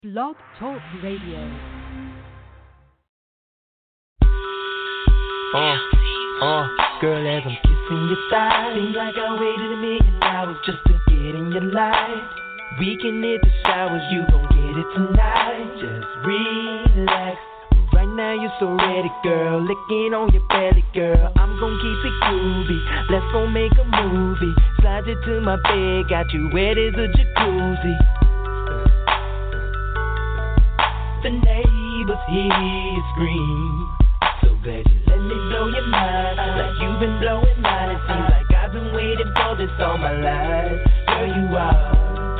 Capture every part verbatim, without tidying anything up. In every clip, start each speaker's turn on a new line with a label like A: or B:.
A: Blog Talk Radio.
B: Uh, uh, girl, as I'm kissing your thigh, seems like I waited a million hours just to get in your life. We can hit the showers, you gon' get it tonight. Just relax. Right now you're so ready, girl. Licking on your belly, girl. I'm gon' keep it groovy. Let's go make a movie. Slide you to my bed, got you wet as a jacuzzi. The neighbors hear you scream. So glad you let me blow your mind, like you've been blowing mine. It seems like I've been waiting for this all my life. Girl, you are.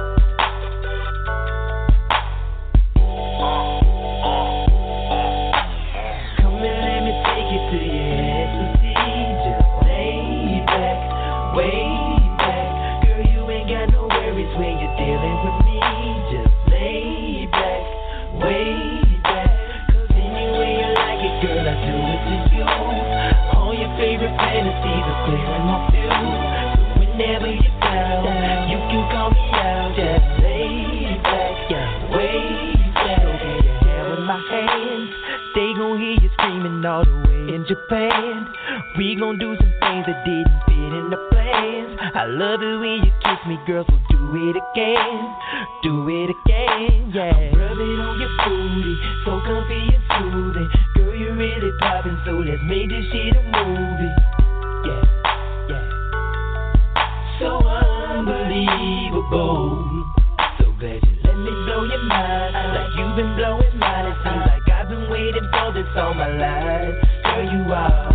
B: Come and let me take you to your ecstasy. Just lay back, way back. Girl, you ain't got no worries when you're dealing with me. Just lay back, way back. Cause anyway you like it, girl, I do it to you. All your favorite fantasies are clearing my view. So whenever you're down, you can call me out. Just lay back, yeah, way back. Okay, your hair in my hands. They gon' hear you screaming all the way in Japan. We gon' do some things that didn't fit in the plans. I love it when you kiss me, girl, so do it again. Do it again, yeah. I'm rubbing on your booty, so comfy and soothing. Girl, you're really popping, so let's make this shit a movie. Yeah, yeah. So unbelievable. So glad you let me blow your mind, like you've been blowing mine. It seems like I've been waiting for this all my life. Girl, you are.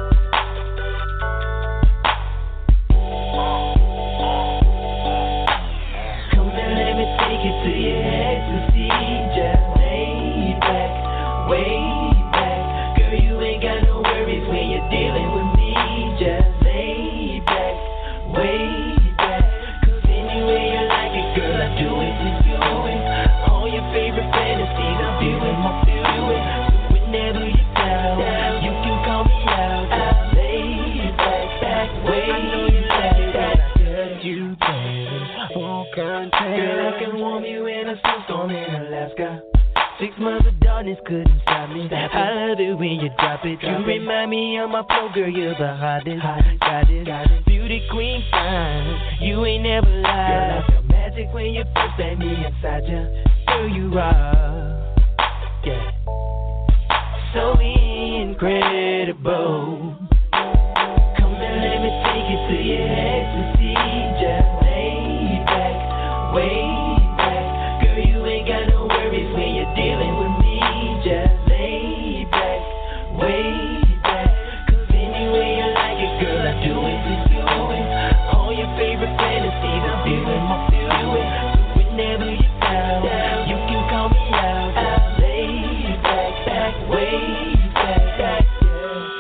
B: Come and let me take you to your ecstasy. Just lay back, way back. Girl, you ain't got no worries when you're dealing with me. Just lay back, way back. Cause anyway you like it, girl, I do it to you. All your favorite fantasies, I'm feeling my feeling. So whenever you're down, you can call me out. Just lay back, back, way I know you like it, I got you there. All contact. Girl, I can warm you in a snowstorm in Alaska. Six months of darkness couldn't stop me. I love it when you drop it. You remind me of my flow, girl, you're the hottest. Got it, beauty queen fine. You ain't never lied. Girl, I feel magic when you first let me inside you. Girl, you are, yeah, so incredible. Come and let me take you to your ecstasy. Just lay back, way back. Girl, you ain't got no worries when you're dealing with me. Just lay back, way back. Cause anyway you like it, girl, I do it to you. All your favorite fantasies, I'm feeling my feeling. So whenever you're down, you can call me out. Just lay back, back, way back, back, yeah.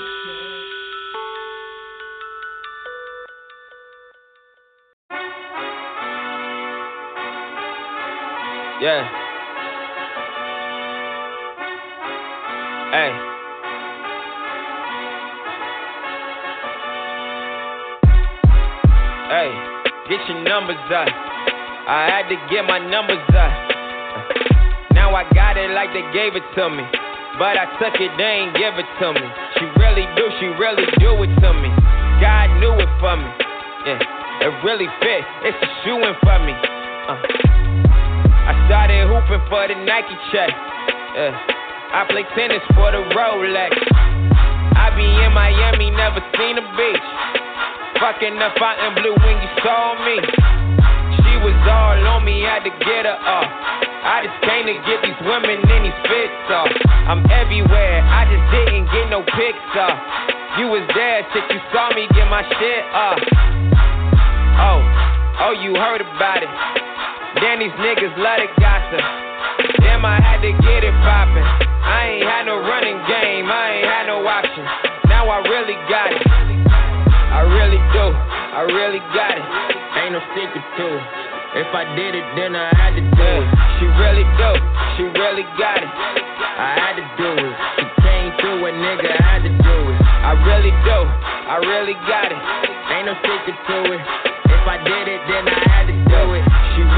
C: Yeah. Hey. Hey, get your numbers up. I had to get my numbers up. Now I got it like they gave it to me. But I took it, they ain't give it to me. She really do, she really do it to me. God knew it for me. Yeah, it really fit. It's a shoe-in for me. Uh. I started hooping for the Nike check. Yeah. I play tennis for the Rolex. I be in Miami, never seen a beach. Fucking up out in blue when you saw me. She was all on me, had to get her off. I just came to get these women in these fits off. I'm everywhere, I just didn't get no pics off. You was there, shit, you saw me get my shit off. Oh, oh, you heard about it. Then these niggas love to gossip. Damn, I had to get it poppin'. I ain't had no running game, I ain't had no option. Now I really got it. I really do, I really got it. Ain't no secret to it. If I did it, then I had to do it. She really do, she really got it. I had to do it. She came through a nigga, I had to do it. I really do, I really got it. Ain't no secret to it. If I did it, then I had to do it. She really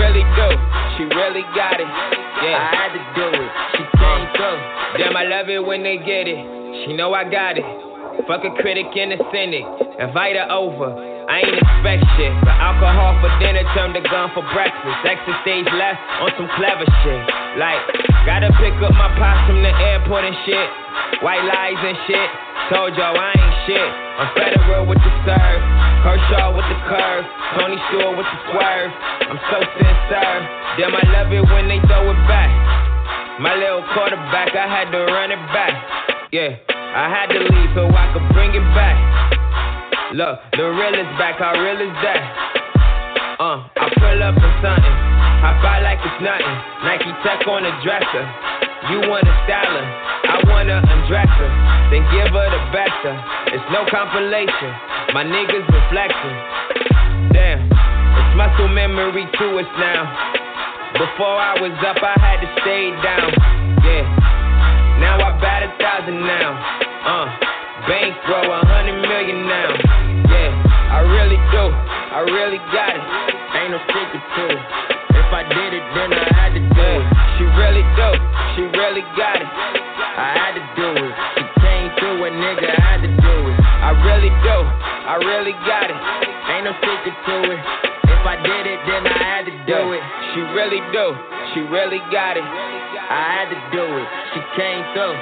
C: really do. She really got it. Yeah, I had to do it. She came through. Damn, I love it when they get it. She know I got it. Fuck a critic and a cynic. Invite her over. I ain't expect shit, but alcohol for dinner turned to gun for breakfast. Exit stage left on some clever shit. Like, gotta pick up my pops from the airport and shit. White lies and shit. Told y'all I ain't shit. I'm federal with the serve. Kershaw with the curve. Tony Stewart with the swerve. I'm so sincere. Damn, I love it when they throw it back. My little quarterback, I had to run it back. Yeah, I had to leave so I could bring it back. Look, the real is back, how real is that? Uh, I pull up in something, hop out like it's nothing. Nike Tech on the dresser. You want a styler, I wanna undress her. Then give her the better. It's no compilation, my niggas been flexing. Damn, it's muscle memory to us now. Before I was up, I had to stay down. Yeah, now I bat a thousand now. Uh, bankroll a hundred million now. Yeah, I really do, I really got it. Ain't no secret to it. If I did it, then I had to do it. She really do, she really got it. I had to do it. She came through a nigga, I had to do it. I really do, I really got it. Ain't no secret to it. If I did it, then I had to do it. She really do, she really got it. I had to do it. She came through.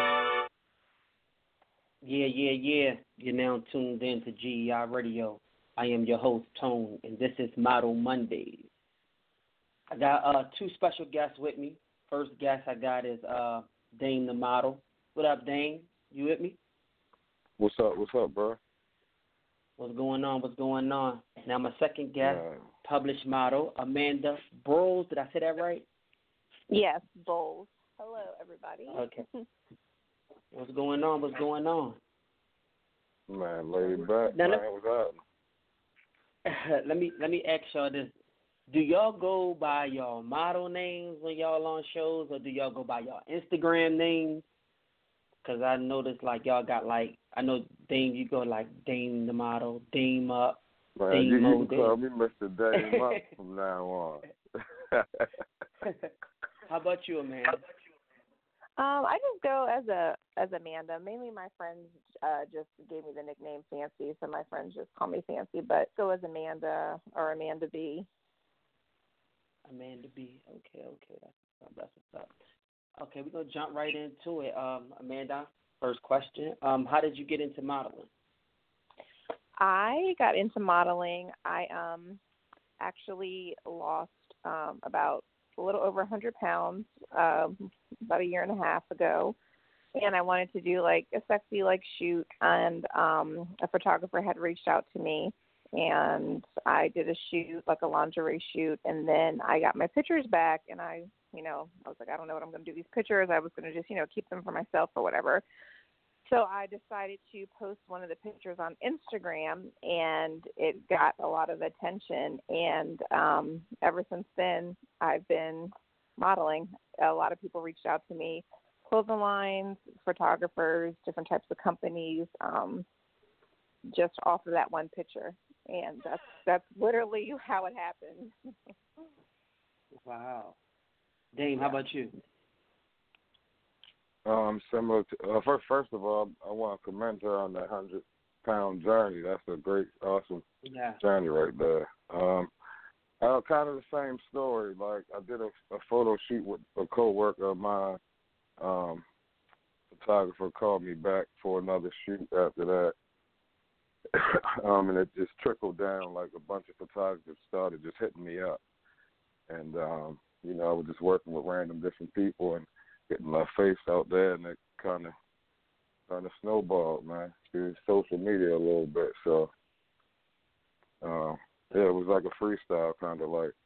D: Yeah, yeah, yeah. You're now tuned in to G E I Radio. I am your host, Tone, and this is Model Mondays. I got uh, two special guests with me. First guest I got is uh, Dame the Model. What up, Dame? You with me?
E: What's up? What's up, bro?
D: What's going on? What's going on? Now, my second guest,
E: yeah.
D: published model, Amanda Bowles. Did I say that right?
F: Yes, Bowles. Hello, everybody.
D: Okay. What's going on? What's going on?
E: Man, lay back,
D: now,
E: man. What's up?
D: let me let me ask y'all this: do y'all go by y'all model names when y'all on shows, or do y'all go by y'all Instagram names? Because I noticed like y'all got like I know Dame, you go like Dame the Model, Dame Up,
E: Man,
D: Dame
E: you, you
D: Mo,
E: can call me Mister Dame Up from now on.
D: How about you, Amanda?
F: Um, I just go as a as Amanda. Mainly my friends uh, just gave me the nickname Fancy, so my friends just call me Fancy. But go as Amanda or Amanda B.
D: Amanda B. Okay, okay, that's that's what's up. Okay, we're gonna jump right into it. Um, Amanda, first question. Um, how did you get into modeling?
F: I got into modeling. I um actually lost um, about a little over one hundred pounds um, about a year and a half ago, and I wanted to do like a sexy like shoot, and um, a photographer had reached out to me, and I did a shoot, like a lingerie shoot, and then I got my pictures back, and I, you know, I was like, I don't know what I'm going to do with these pictures. I was going to just, you know, keep them for myself or whatever. So I decided to post one of the pictures on Instagram, and it got a lot of attention. And um, ever since then, I've been modeling. A lot of people reached out to me, clothing lines, photographers, different types of companies, um, just off of that one picture. And that's that's literally how it happened.
D: Wow. Dame, how about you?
E: Um, similar to, uh, first, first of all, I want to commend her on that hundred pound journey. That's a great, awesome
D: yeah.
E: journey right there. Um, uh, kind of the same story. Like I did a, a photo shoot with a coworker of mine. Um, photographer called me back for another shoot after that. um, and it just trickled down. Like a bunch of photographers started just hitting me up, and um, you know, I was just working with random different people and getting my face out there, and it kind of kind of snowballed, man, through social media a little bit. So, uh, yeah, it was like a freestyle kind of like.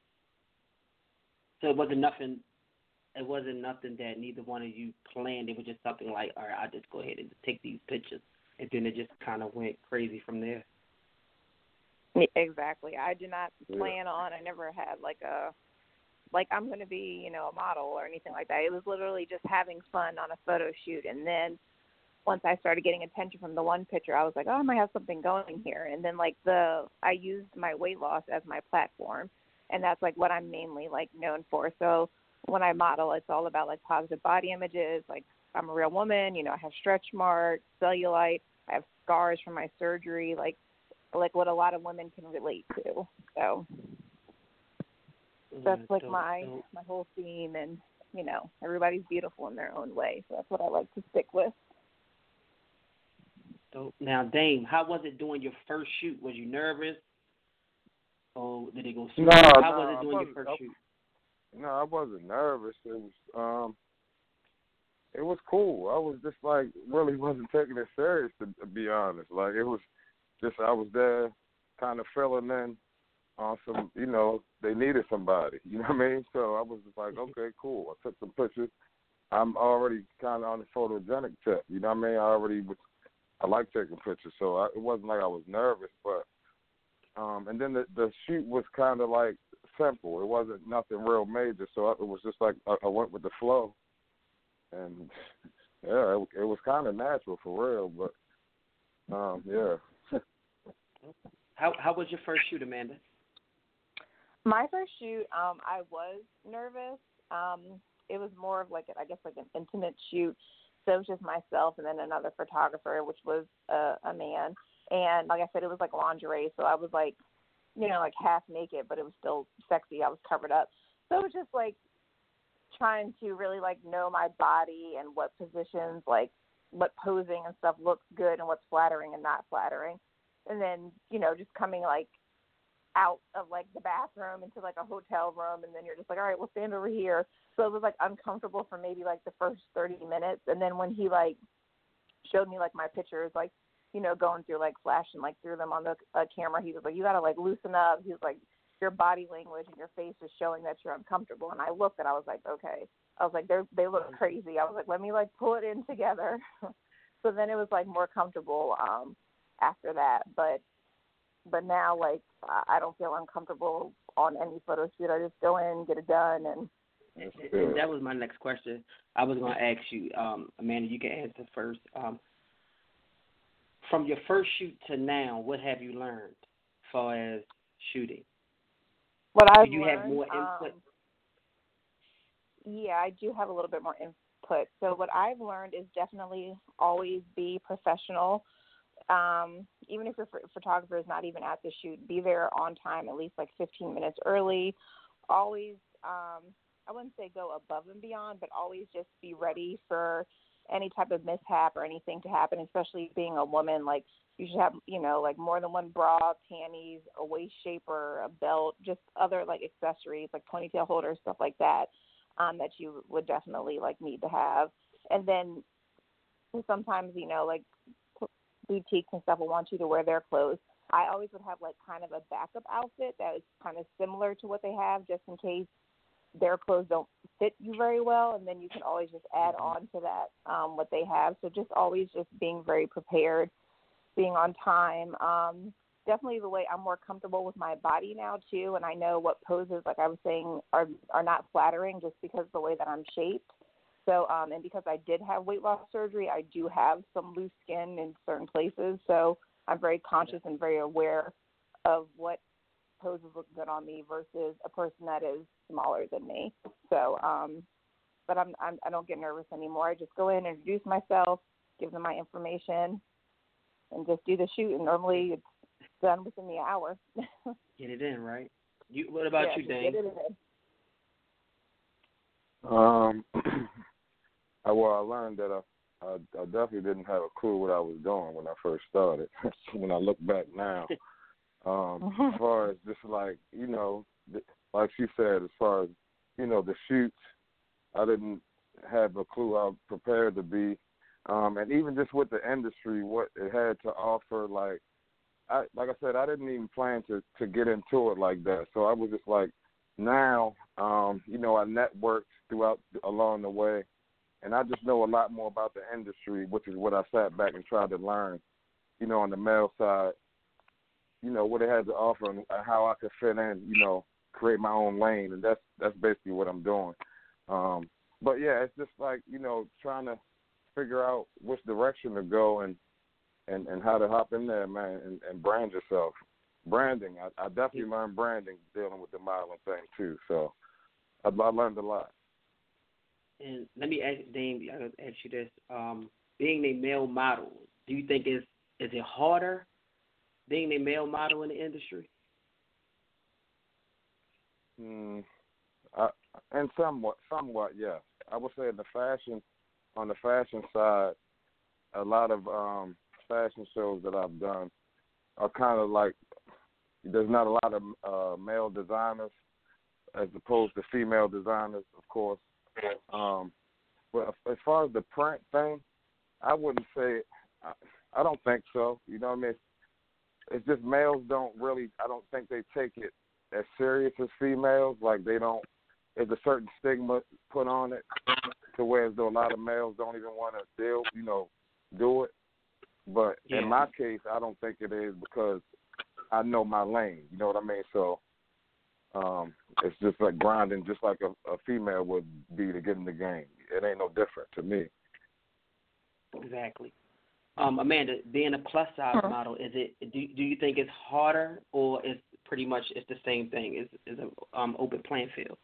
D: So it wasn't nothing. It wasn't nothing that neither one of you planned. It was just something like, all right, I'll just go ahead and just take these pictures, and then it just kind of went crazy from there.
F: Exactly. I did not plan yeah. on. I never had like a. like I'm going to be, you know, a model or anything like that. It was literally just having fun on a photo shoot. And then once I started getting attention from the one picture, I was like, oh, I might have something going here. And then like the, I used my weight loss as my platform. and that's like what I'm mainly like known for. So when I model, it's all about like positive body images. Like I'm a real woman, you know, I have stretch marks, cellulite, I have scars from my surgery, like like what a lot of women can relate to. So that's like
D: dope,
F: my
D: dope.
F: my whole theme, and you know, everybody's beautiful in their own way. So that's what I like to stick with.
D: Dope. Now, Dame, how was it doing your first shoot? Was you nervous? Or did it go smooth?
E: No,
D: how
E: no,
D: was it
E: I
D: doing your
E: wasn't-
D: first
E: I-
D: shoot?
E: No, I wasn't nervous. It was um, it was cool. I was just like really wasn't taking it serious to, to be honest. Like it was just I was there, kind of filling in on some. You know, they needed somebody. You know what I mean? So I was just like, okay, cool. I took some pictures. I'm already kind of on the photogenic tip. You know what I mean? I already was. I like taking pictures, so I, it wasn't like I was nervous, but um, and then the the shoot was kind of like simple. It wasn't nothing real major, so it was just like I, I went with the flow, and yeah, it, it was kind of natural for real. But um, yeah.
D: How how was your first shoot, Amanda?
F: My first shoot, um, I was nervous. Um, it was more of like a, I guess like an intimate shoot. So it was just myself and then another photographer, which was uh, a man. And like I said, it was like lingerie, so I was like, you know, like half naked, but it was still sexy. I was covered up. So it was just like trying to really like know my body and what positions, like what posing and stuff looks good and what's flattering and not flattering. And then, you know, just coming like out of like the bathroom into like a hotel room, and then you're just like, all right, we'll stand over here. So it was like uncomfortable for maybe like the first thirty minutes. And then when he like showed me like my pictures, like, you know, going through like flashing like through them on the uh, camera, he was like, you got to like loosen up. He was like, your body language and your face is showing that you're uncomfortable. And I looked and I was like, okay. I was like, they they look crazy. I was like, let me like pull it in together. So then it was like more comfortable um, after that. But but now like I don't feel uncomfortable on any photo shoot. I just go in, get it done, and.
D: And, and that was my next question. I was going to ask you, um, Amanda, you can answer first. Um, from your first shoot to now, what have you learned as far as shooting?
F: What I've
D: do you
F: learned,
D: have more input?
F: Um, yeah, I do have a little bit more input. So what I've learned is definitely always be professional. Um, even if your photographer is not even at the shoot, be there on time, at least like fifteen minutes early. Always, um, I wouldn't say go above and beyond, but always just be ready for any type of mishap or anything to happen, especially being a woman. Like you should have, you know, like more than one bra, panties, a waist shaper, a belt, just other like accessories, like ponytail holders, stuff like that, um, that you would definitely like need to have. And then sometimes, you know, like boutiques and stuff will want you to wear their clothes. I always would have like kind of a backup outfit that is kind of similar to what they have, just in case their clothes don't fit you very well, and then you can always just add on to that um, what they have. So just always just being very prepared, being on time. Um, definitely the way I'm more comfortable with my body now too, and I know what poses, like I was saying, are are not flattering just because of the way that I'm shaped. So um, and because I did have weight loss surgery, I do have some loose skin in certain places. So I'm very conscious and very aware of what poses look good on me versus a person that is smaller than me. So, um, but I'm, I'm I don't get nervous anymore. I just go in, introduce myself, give them my information, and just do the shoot. And normally it's done within the hour.
D: Get it in, right? You. What about
F: yeah,
D: you, Dane?
F: Get it in.
E: Um, I, well, I learned that I, I, I definitely didn't have a clue what I was doing when I first started. When I look back now, um, as far as just like, you know, like she said, as far as, you know, the shoots, I didn't have a clue how prepared to be. Um, and even just with the industry, what it had to offer, like, I, like I said, I didn't even plan to, to get into it like that. So I was just like, now, um, you know, I networked throughout along the way, and I just know a lot more about the industry, which is what I sat back and tried to learn, you know, on the male side, you know, what it had to offer and how I could fit in, you know, create my own lane, and that's that's basically what I'm doing. Um, but, yeah, it's just like, you know, trying to figure out which direction to go and, and, and how to hop in there, man, and, and brand yourself. branding. I, I definitely learned branding dealing with the modeling thing too. So I, I learned a lot.
D: And let me ask, Dame, I gotta ask you this: um, being a male model, do you think is is it harder being a male model in the industry?
E: Mm, I, and somewhat, somewhat, yes. I would say in the fashion, on the fashion side, a lot of um, fashion shows that I've done are kind of like there's not a lot of uh, male designers as opposed to female designers, of course. Um, but as far as the print thing, I wouldn't say. I, I don't think so. You know what I mean? It's, it's just males don't really. I don't think they take it as serious as females. Like they don't. There's a certain stigma put on it, to where as though a lot of males don't even want to deal. You know, do it. But
D: yeah.
E: in my case, I don't think it is because I know my lane. You know what I mean? So. Um, it's just like grinding, just like a, a female would be to get in the game. It ain't no different to me.
D: Exactly. Um, Amanda, being a plus size
F: huh.
D: model, is it? Do do you think it's harder, or is pretty much it's the same thing? Is is an um, open playing field?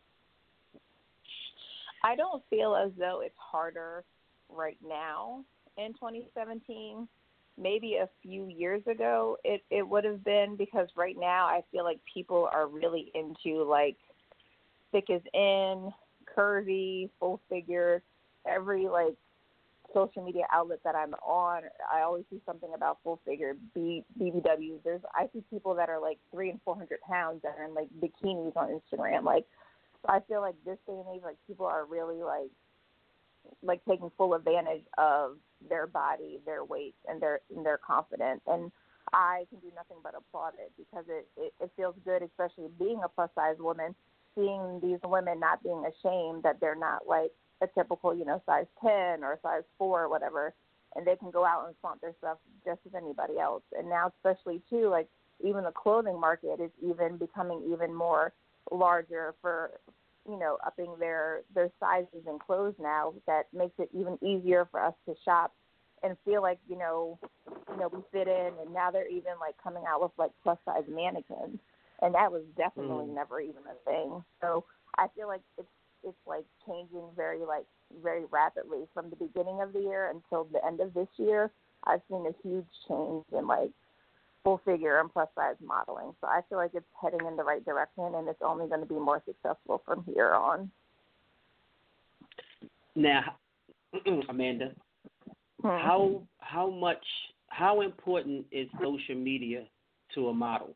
F: I don't feel as though it's harder right now in twenty seventeen. Maybe a few years ago it, it would have been, because right now I feel like people are really into like thick as in, curvy, full figure. Every like social media outlet that I'm on, I always see something about full figure, B, BBWs. There's I see people that are like three and four hundred pounds that are in like bikinis on Instagram. Like, so I feel like this day and age, like people are really like like taking full advantage of their body, their weight, and their and their confidence. And I can do nothing but applaud it, because it, it, it feels good, especially being a plus size woman, seeing these women not being ashamed that they're not like a typical, you know, size ten or size four or whatever, and they can go out and flaunt their stuff just as anybody else. And now especially too, like even the clothing market is even becoming even more larger for, you know, upping their, their sizes in clothes now. That makes it even easier for us to shop and feel like, you know, you know, we fit in. And now they're even like coming out with like plus size mannequins. And that was definitely mm. never even a thing. So I feel like it's, it's like changing very, like very rapidly from the beginning of the year until the end of this year. I've seen a huge change in like full figure and plus size modeling. So I feel like it's heading in the right direction, and it's only going to be more successful from here on.
D: Now, Amanda, hmm. how how much how important is social media to a model?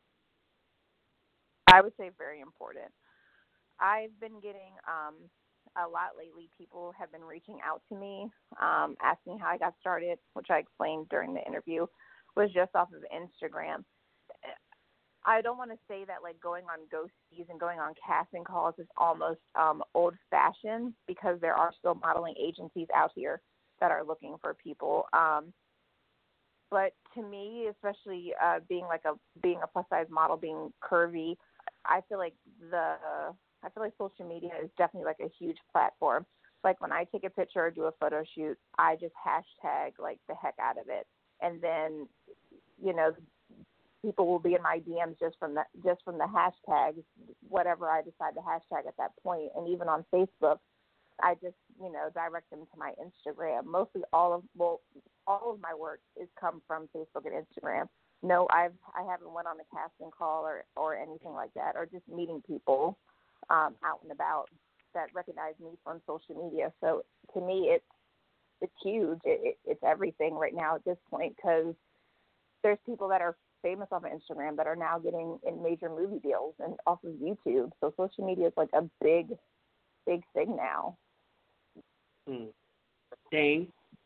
F: I would say very important. I've been getting um, a lot lately. People have been reaching out to me, um, asking how I got started, which I explained during the interview, was just off of Instagram. I don't want to say that like going on ghosties and going on casting calls is almost um, old-fashioned, because there are still modeling agencies out here that are looking for people. Um, but to me, especially uh, being like a being a plus-size model, being curvy, I feel like the I feel like social media is definitely like a huge platform. Like when I take a picture or do a photo shoot, I just hashtag like the heck out of it. And then, you know, people will be in my D Ms just from the just from the hashtags, whatever I decide to hashtag at that point. And even on Facebook, I just, you know, direct them to my Instagram. Mostly all of well, all of my work is come from Facebook and Instagram. No, I've I haven't went on a casting call or, or anything like that, or just meeting people um, out and about that recognize me from social media. So to me, it's it's huge. It, it, it's everything right now at this point, because there's people that are famous off of Instagram that are now getting in major movie deals and off of YouTube. So social media is like a big, big thing now.
D: Mm. Dane?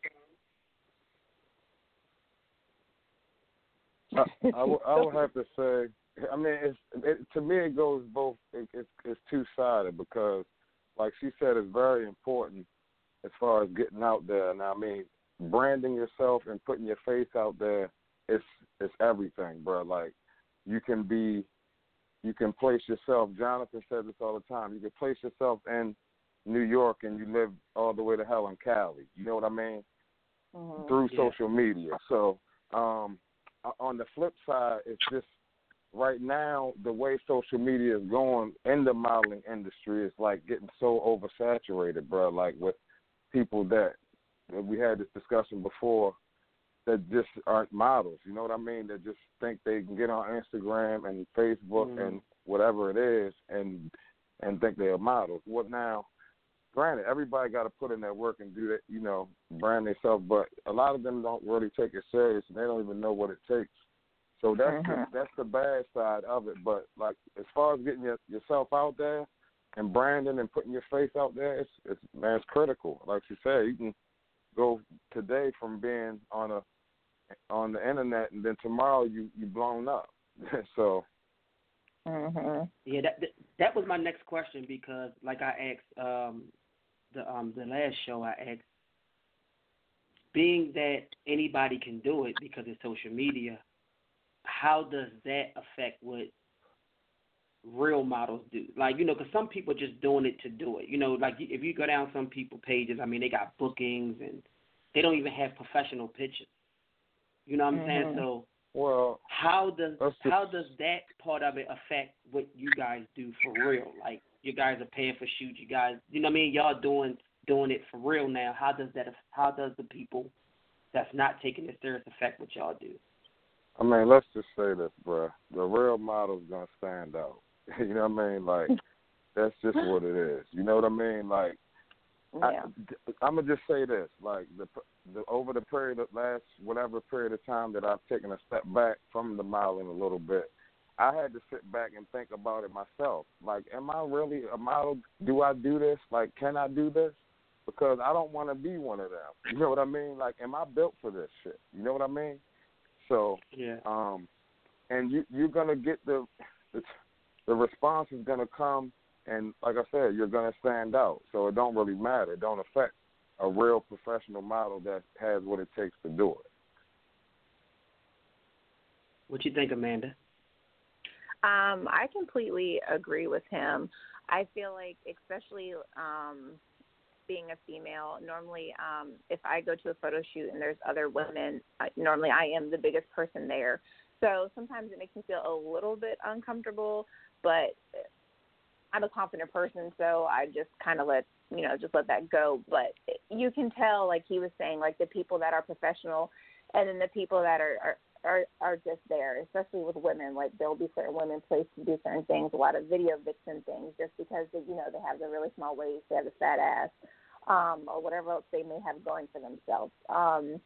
E: I, I, w- I would have to say, I mean, it's, it, to me it goes both, it, it's, it's two-sided, because like she said, it's very important as far as getting out there. Now, I mean, branding yourself and putting your face out there, it's it's everything, bro. Like, you can be, you can place yourself, Jonathan says this all the time, you can place yourself in New York and you live all the way to hell in Cali. You know what I mean? Mm-hmm. Through yeah. social media. So, um, on the flip side, it's just right now, the way social media is going in the modeling industry is like getting so oversaturated, bro. Like with people that, that we had this discussion before that just aren't models. You know what I mean? That just think they can get on Instagram and Facebook mm-hmm. and whatever it is and and think they're models. What now? Granted, everybody got to put in their work and do that, you know, brand themselves. But a lot of them don't really take it serious, and they don't even know what it takes. So that's mm-hmm. the, that's the bad side of it. But like as far as getting your, yourself out there and branding and putting your face out there, it's it's man, it's critical. Like you said, you can go today from being on a on the internet, and then tomorrow you you blown up. so.
D: Mm-hmm. Yeah, that, that that was my next question because, like I asked um, the um the last show, I asked, being that anybody can do it because it's social media, how does that affect what real models do? Like, you know, because some people are just doing it to do it. You know, like if you go down some people pages, I mean, they got bookings and they don't even have professional pictures. You know what I'm mm-hmm. saying? So,
E: well,
D: how does how does that part of it affect what you guys do for real? Like, you guys are paying for shoots. You guys, you know what I mean? Y'all doing doing it for real now. How does that? How does the people that's not taking it serious affect what y'all do?
E: I mean, let's just say this, bro. The real model's gonna stand out. You know what I mean? Like, that's just what it is. You know what I mean? Like, yeah. I, I'm gonna just say this. Like, the, the over the period of last whatever period of time that I've taken a step back from the modeling a little bit, I had to sit back and think about it myself. Like, am I really a model? Do I do this? Like, can I do this? Because I don't want to be one of them. You know what I mean? Like, am I built for this shit? You know what I mean? So,
D: yeah.
E: Um, and you you're gonna get the the, the response is gonna come, and like I said, you're gonna stand out. So it don't really matter. It don't affect a real professional model that has what it takes to do it.
D: What you think, Amanda?
F: Um, I completely agree with him. I feel like, especially um, being a female, normally um, if I go to a photo shoot and there's other women, I, normally I am the biggest person there. So sometimes it makes me feel a little bit uncomfortable, but I'm a confident person, so I just kind of let, you know, just let that go. But you can tell, like he was saying, like the people that are professional and then the people that are, are Are, are just there, especially with women. Like, there'll be certain women placed to do certain things, a lot of video vixen things, just because, they, you know, they have the really small waist, they have a fat ass, um, or whatever else they may have going for themselves. Um,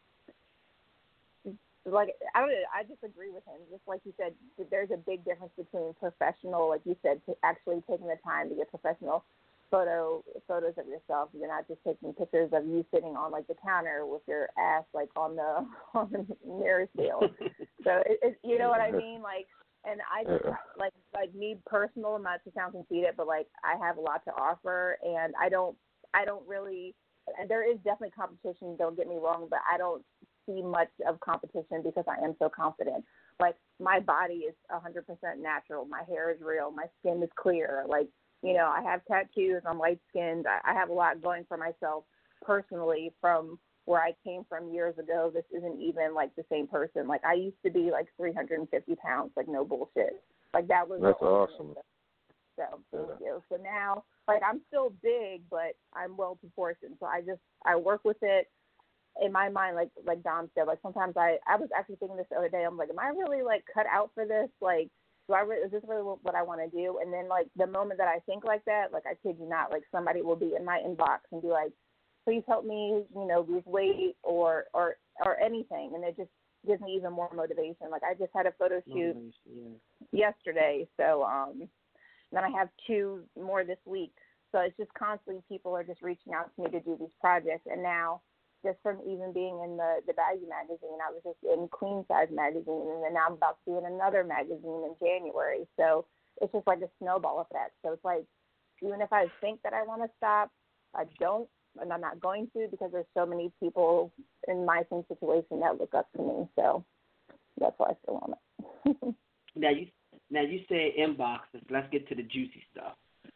F: like, I don't know, I just agree with him. Just like you said, there's a big difference between professional, like you said, to actually taking the time to get professional photo photos of yourself. You're not just taking pictures of you sitting on like the counter with your ass like on the on the mirror seal. So it, it, you know what I mean? Like, and I just like like me personal, not to sound conceited, but like I have a lot to offer, and I don't I don't really. There is definitely competition. Don't get me wrong, but I don't see much of competition because I am so confident. Like, my body is one hundred percent natural. My hair is real. My skin is clear. Like, you know, I have tattoos, I'm light-skinned, I have a lot going for myself personally from where I came from years ago. This isn't even, like, the same person. Like, I used to be, like, three hundred fifty pounds, like, no bullshit. Like, that was
E: That's awesome.
F: So, thank yeah. you. So now, like, I'm still big, but I'm well-proportioned. So I just, I work with it. In my mind, like like Dom said, like, sometimes I, I was actually thinking this the other day, I'm like, am I really, like, cut out for this? Like, Do I re- is this really what I want to do? And then, like, the moment that I think like that, like, I kid you not, like, somebody will be in my inbox and be like, please help me, you know, lose weight or or or anything. And it just gives me even more motivation. Like, I just had a photo shoot yeah. yesterday. So um, then I have two more this week. So it's just constantly people are just reaching out to me to do these projects. And now, just from even being in the, the Baggy magazine, I was just in Queen Size magazine, and then now I'm about to be in another magazine in January. So it's just like a snowball effect. So it's like, even if I think that I want to stop, I don't, and I'm not going to, because there's so many people in my same situation that look up to me. So that's why I still want it.
D: now you now you say inboxes. Let's get to the juicy stuff.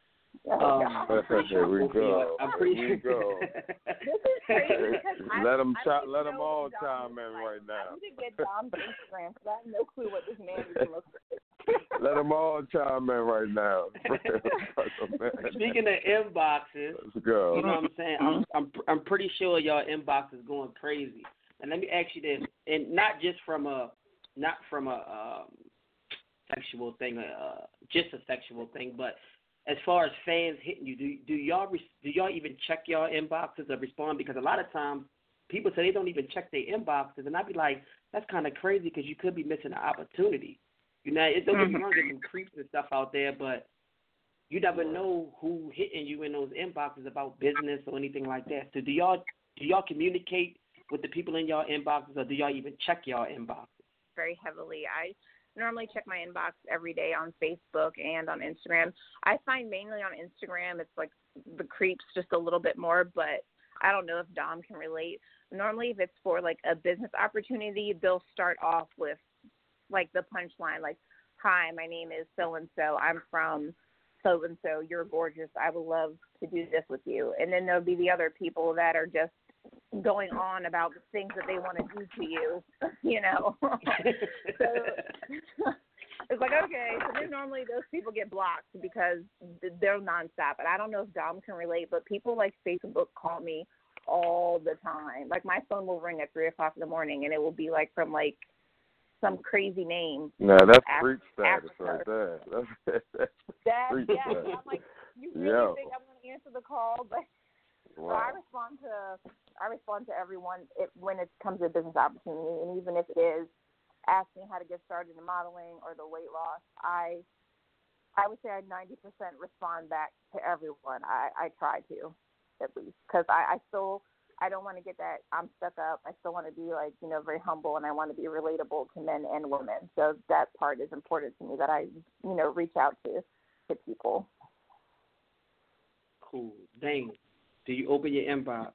F: Oh,
D: um, I'm pretty sure
E: Here we go.
D: I'm pretty
E: Here we go.
F: This is crazy because
E: let them
F: I,
E: ch-
F: I
E: let them all
F: Dom
E: chime in
F: like,
E: right now.
F: I need to get Dom's Instagram because I have no clue what this man even looks like.
E: Let them all chime in right now.
D: Speaking of inboxes,
E: let's go.
D: You know what I'm saying? I'm I'm I'm pretty sure y'all inbox is going crazy. And let me ask you this, and not just from a not from a um, sexual thing, uh, just a sexual thing, but as far as fans hitting you, do do y'all do y'all even check y'all inboxes or respond? Because a lot of times people say they don't even check their inboxes, and I'd be like, that's kind of crazy because you could be missing an opportunity. You know, it don't get me wrong, there's some creeps and stuff out there, but you never know who hitting you in those inboxes about business or anything like that. So do y'all do y'all communicate with the people in y'all inboxes, or do y'all even check y'all inboxes?
F: Very heavily. I normally check my inbox every day on Facebook and on Instagram. I find mainly on Instagram it's like the creeps just a little bit more, but I don't know if Dom can relate. Normally if it's for like a business opportunity, they'll start off with like the punchline, like, hi, my name is so-and-so. I'm from so-and-so. You're gorgeous. I would love to do this with you. And then there'll be the other people that are just going on about the things that they want to do to you, you know. So it's like, okay. So then normally those people get blocked because they're nonstop. And I don't know if Dom can relate, but people like Facebook call me all the time. Like my phone will ring at three o'clock in the morning, and it will be like from like some crazy name.
E: No, that's
F: Af-
E: freak status
F: Africa.
E: right there. That's, that's
F: that,
E: freak
F: yeah.
E: status.
F: I'm like, you really
E: Yo.
F: think I'm going to answer the call? But
E: Wow.
F: so I respond to I respond to everyone it, when it comes to a business opportunity, and even if it is asking how to get started in modeling or the weight loss, I I would say I ninety percent respond back to everyone. I, I try to, at least, because I, I still I don't want to get that I'm stuck up. I still want to be like, you know, very humble, and I want to be relatable to men and women. So that part is important to me, that I, you know, reach out to to people.
D: Cool. Dang. Do you open your inbox?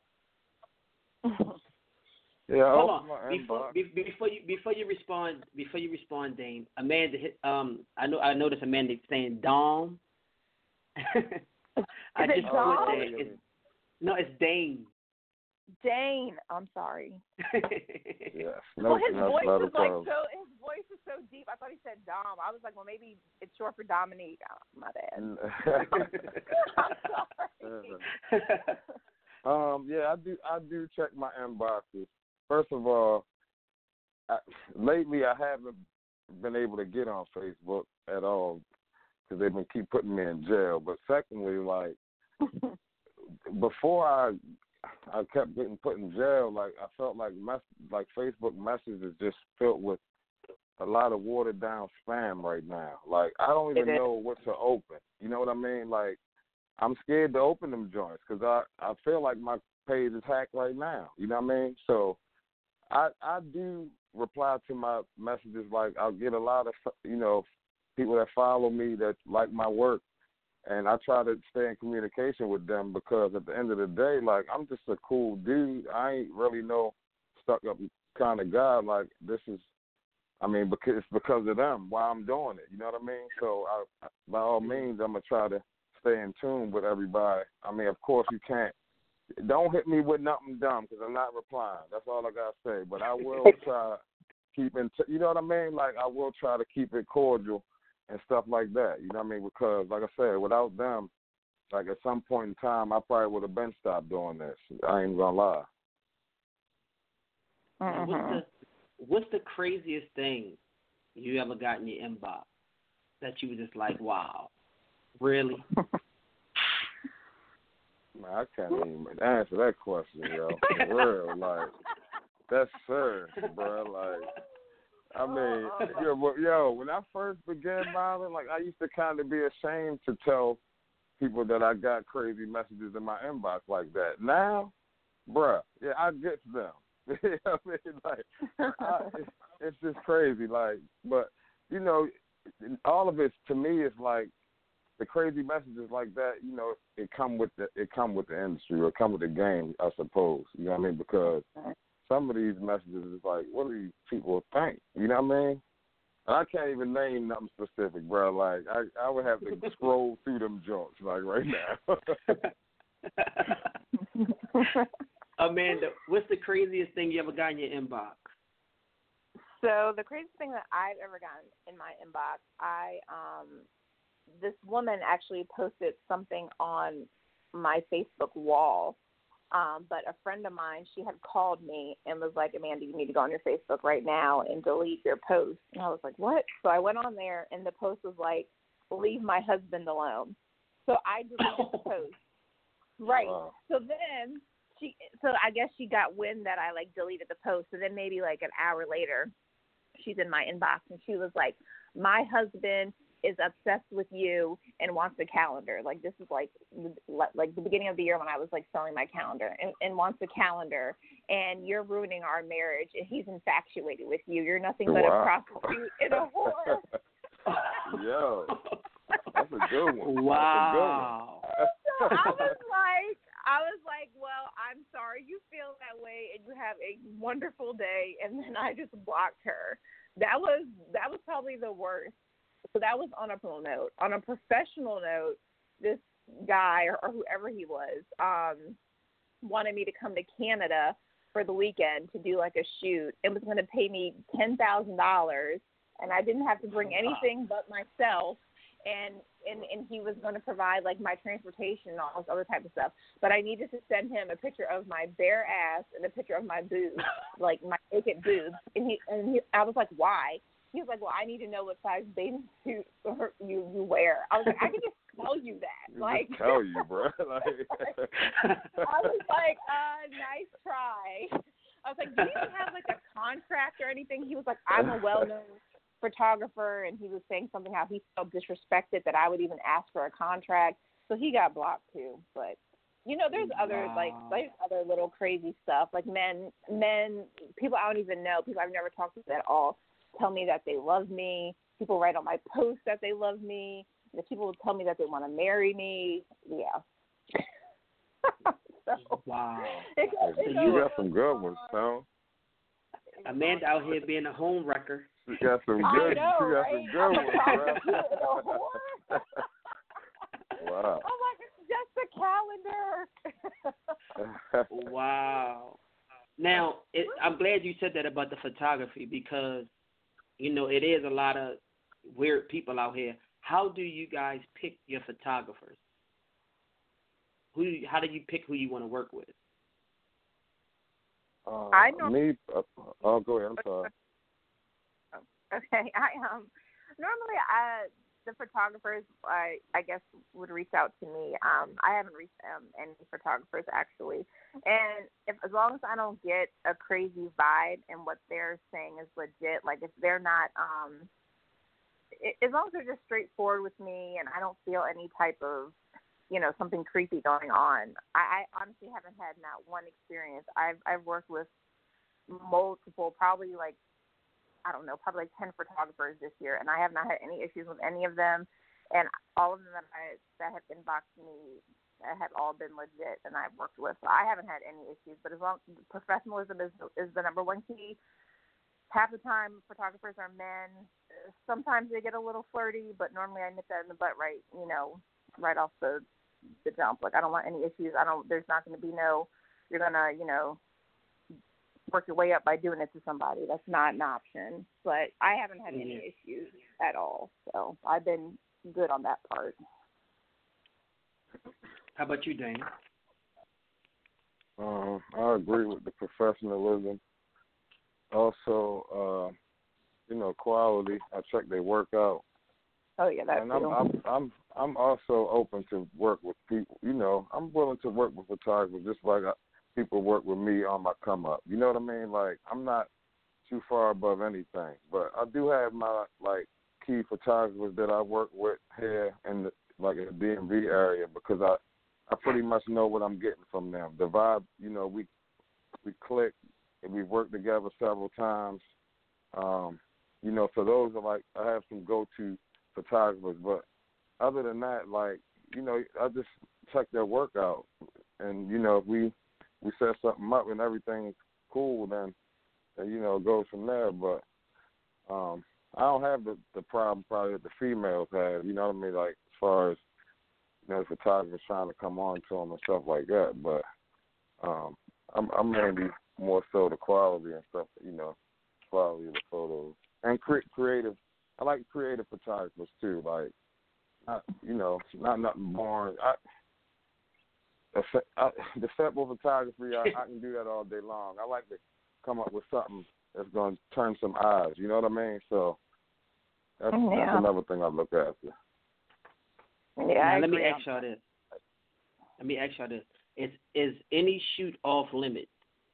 E: Yeah, I
D: Hold
E: opened
D: on.
E: my
D: Before,
E: inbox.
D: be, before you before you respond before you respond, Dame, Amanda hit um I know I noticed Amanda saying Dom. I
F: Is it
D: just
F: Dom?
D: put that. It's, no, it's Dame.
F: Dane, I'm sorry.
E: Yes. No,
F: Well, his
E: no,
F: voice
E: not a
F: is like
E: problem.
F: so. His voice is so deep. I thought he said Dom. I was like, well, maybe it's short for Dominique. Oh, my bad. I'm sorry.
E: um, yeah, I do. I do check my inboxes. First of all, I, lately I haven't been able to get on Facebook at all because they've been keep putting me in jail. But secondly, like before I. I kept getting put in jail. Like I felt like mess, like Facebook messages just filled with a lot of watered down spam right now. Like I don't even know what to open. You know what I mean? Like I'm scared to open them joints because I I feel like my page is hacked right now. You know what I mean? So I I do reply to my messages. Like I'll get a lot of you know people that follow me that like my work. And I try to stay in communication with them because at the end of the day, like, I'm just a cool dude. I ain't really no stuck-up kind of guy. Like, this is, I mean, because it's because of them why I'm doing it. You know what I mean? So, I, by all means, I'm going to try to stay in tune with everybody. I mean, of course, you can't. Don't hit me with nothing dumb because I'm not replying. That's all I got to say. But I will try to keep in t- you know what I mean? Like, I will try to keep it cordial and stuff like that, you know what I mean? Because, like I said, without them, like at some point in time, I probably would have been stopped doing this. I ain't gonna lie.
D: Now, what's the what's the craziest thing you ever got in your inbox that you were just like, wow, really?
E: Man, I can't even answer that question, yo. For real, like that's serious, bro. Like. I mean, yo, yo, when I first began modeling, like, I used to kind of be ashamed to tell people that I got crazy messages in my inbox like that. Now, bruh, yeah, I get to them. You know what I mean? Like, I, it's, it's just crazy. Like, but, you know, all of it, to me, is like, the crazy messages like that, you know, it come with the, it come with the industry or it come with the game, I suppose. You know what I mean? Because some of these messages is like, what do these people think? You know what I mean? And I can't even name nothing specific, bro. Like, I, I would have to scroll through them jokes, like, right now.
D: Amanda, what's the craziest thing you ever got in your inbox?
F: So the craziest thing that I've ever gotten in my inbox, I um, this woman actually posted something on my Facebook wall. Um, but a friend of mine, she had called me and was like, Amanda, you need to go on your Facebook right now and delete your post. And I was like, what? So I went on there, and the post was like, leave my husband alone. So I deleted the post. Right. Wow. So then she, so I guess she got wind that I, like, deleted the post. So then maybe, like, an hour later, she's in my inbox, and she was like, my husband is obsessed with you and wants a calendar. Like, this is like like the beginning of the year when I was like selling my calendar, and, and wants a calendar, and you're ruining our marriage, and he's infatuated with you. You're nothing but wow. a prostitute and a whore.
E: Yo, that's a good one.
D: Wow.
E: That's a good one.
F: So I was like, I was like, well, I'm sorry you feel that way, and you have a wonderful day. And then I just blocked her. That was that was probably the worst. So that was on a personal note. On a professional note, this guy or, or whoever he was um, wanted me to come to Canada for the weekend to do like a shoot. It was going to pay me ten thousand dollars, and I didn't have to bring anything but myself. And, and and he was going to provide like my transportation and all this other type of stuff. But I needed to send him a picture of my bare ass and a picture of my boobs, like my naked boobs. And he and he, I was like, why? He was like, well, I need to know what size bathing suit you, you wear. I was like, I can just tell you that. Like,
E: just tell you, bro. Like,
F: I was like, uh, nice try. I was like, do you even have like a contract or anything? He was like, I'm a well-known photographer, and he was saying something how he felt disrespected that I would even ask for a contract. So he got blocked too. But you know, there's other wow. like there's other little crazy stuff. Like men, men, people I don't even know, people I've never talked to at all, tell me that they love me. People write on my posts that they love me. The people will tell me that they want to marry me. Yeah. so,
D: wow.
F: It,
E: it, you got some good ones, Tom.
D: Amanda out here being a home wrecker.
E: You got some good.
F: Know,
E: you got
F: right?
E: some good ones, bro. Wow.
F: I'm like, it's just a calendar.
D: Wow. Now, it, I'm glad you said that about the photography, because you know, it is a lot of weird people out here. How do you guys pick your photographers? Who? Do you, how do you pick who you want to work with?
E: Uh,
F: I know.
E: Me, uh, oh, go ahead. I'm sorry.
F: Okay, I um normally I the photographers I I guess would reach out to me. Um, I haven't reached um, any photographers actually, and if as long as I don't get a crazy vibe and what they're saying is legit, like if they're not um, it, as long as they're just straightforward with me and I don't feel any type of you know something creepy going on, I, I honestly haven't had not one experience. I've I've worked with multiple, probably like. I don't know, probably like ten photographers this year, and I have not had any issues with any of them. And all of them that I that have inboxed me have all been legit, and I've worked with. So I haven't had any issues. But as long professionalism is is the number one key. Half the time, photographers are men. Sometimes they get a little flirty, but normally I nip that in the butt right, you know, right off the the jump. Like I don't want any issues. I don't. There's not going to be no. You're gonna, you know. work your way up by doing it to somebody. That's not an option. But I haven't had any issues at all. So I've been good on that part.
D: How about you, Dana?
E: Um, I agree with the professionalism. Also, uh, you know, quality. I check their work out.
F: Oh yeah, that's
E: and I'm, I'm I'm I'm also open to work with people. You know, I'm willing to work with photographers just like I, people work with me on my come up. You know what I mean? Like, I'm not too far above anything, but I do have my like key photographers that I work with here in the, like in the D M V area, because I I pretty much know what I'm getting from them. The vibe, you know, we we click and we worked together several times. Um, you know, for those are like I have some go-to photographers, but other than that, like, you know, I just check their work out, and you know, if we we set something up and everything's cool, then, then you know, it goes from there. But um, I don't have the, the problem probably that the females have, you know what I mean, like as far as, you know, photographers trying to come on to them and stuff like that. But um, I'm, I'm mainly more so the quality and stuff, you know, quality of the photos and cre- creative. I like creative photographers too. Like, not, you know, not nothing boring. I, I, deceptive photography, I, I can do that all day long. I like to come up with something that's going to turn some eyes. You know what I mean? So that's,
F: yeah.
E: that's another thing I look after.
F: Yeah,
D: now, let me
F: agree
D: ask y'all this. Let me ask y'all this: Is is any shoot off limits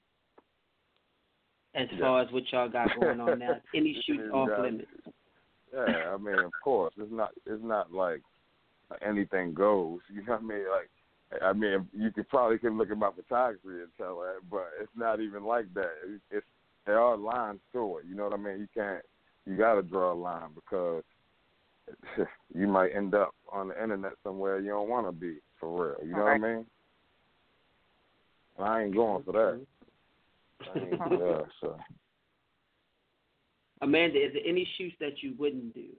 D: as
E: Yeah.
D: far as what y'all got going on now? Any shoot
E: Yeah,
D: off
E: yeah.
D: limits?
E: Yeah, I mean, of course, it's not it's not like anything goes. You know what I mean? Like, I mean, you could probably can look at my photography and tell that, but it's not even like that. It's, it's there are lines to it. You know what I mean? You can't. You got to draw a line because you might end up on the internet somewhere you don't want to be, for real. You know
F: right.
E: what I mean? And I ain't going for that. I ain't, yeah, so.
D: Amanda, is there any shoots that you wouldn't do?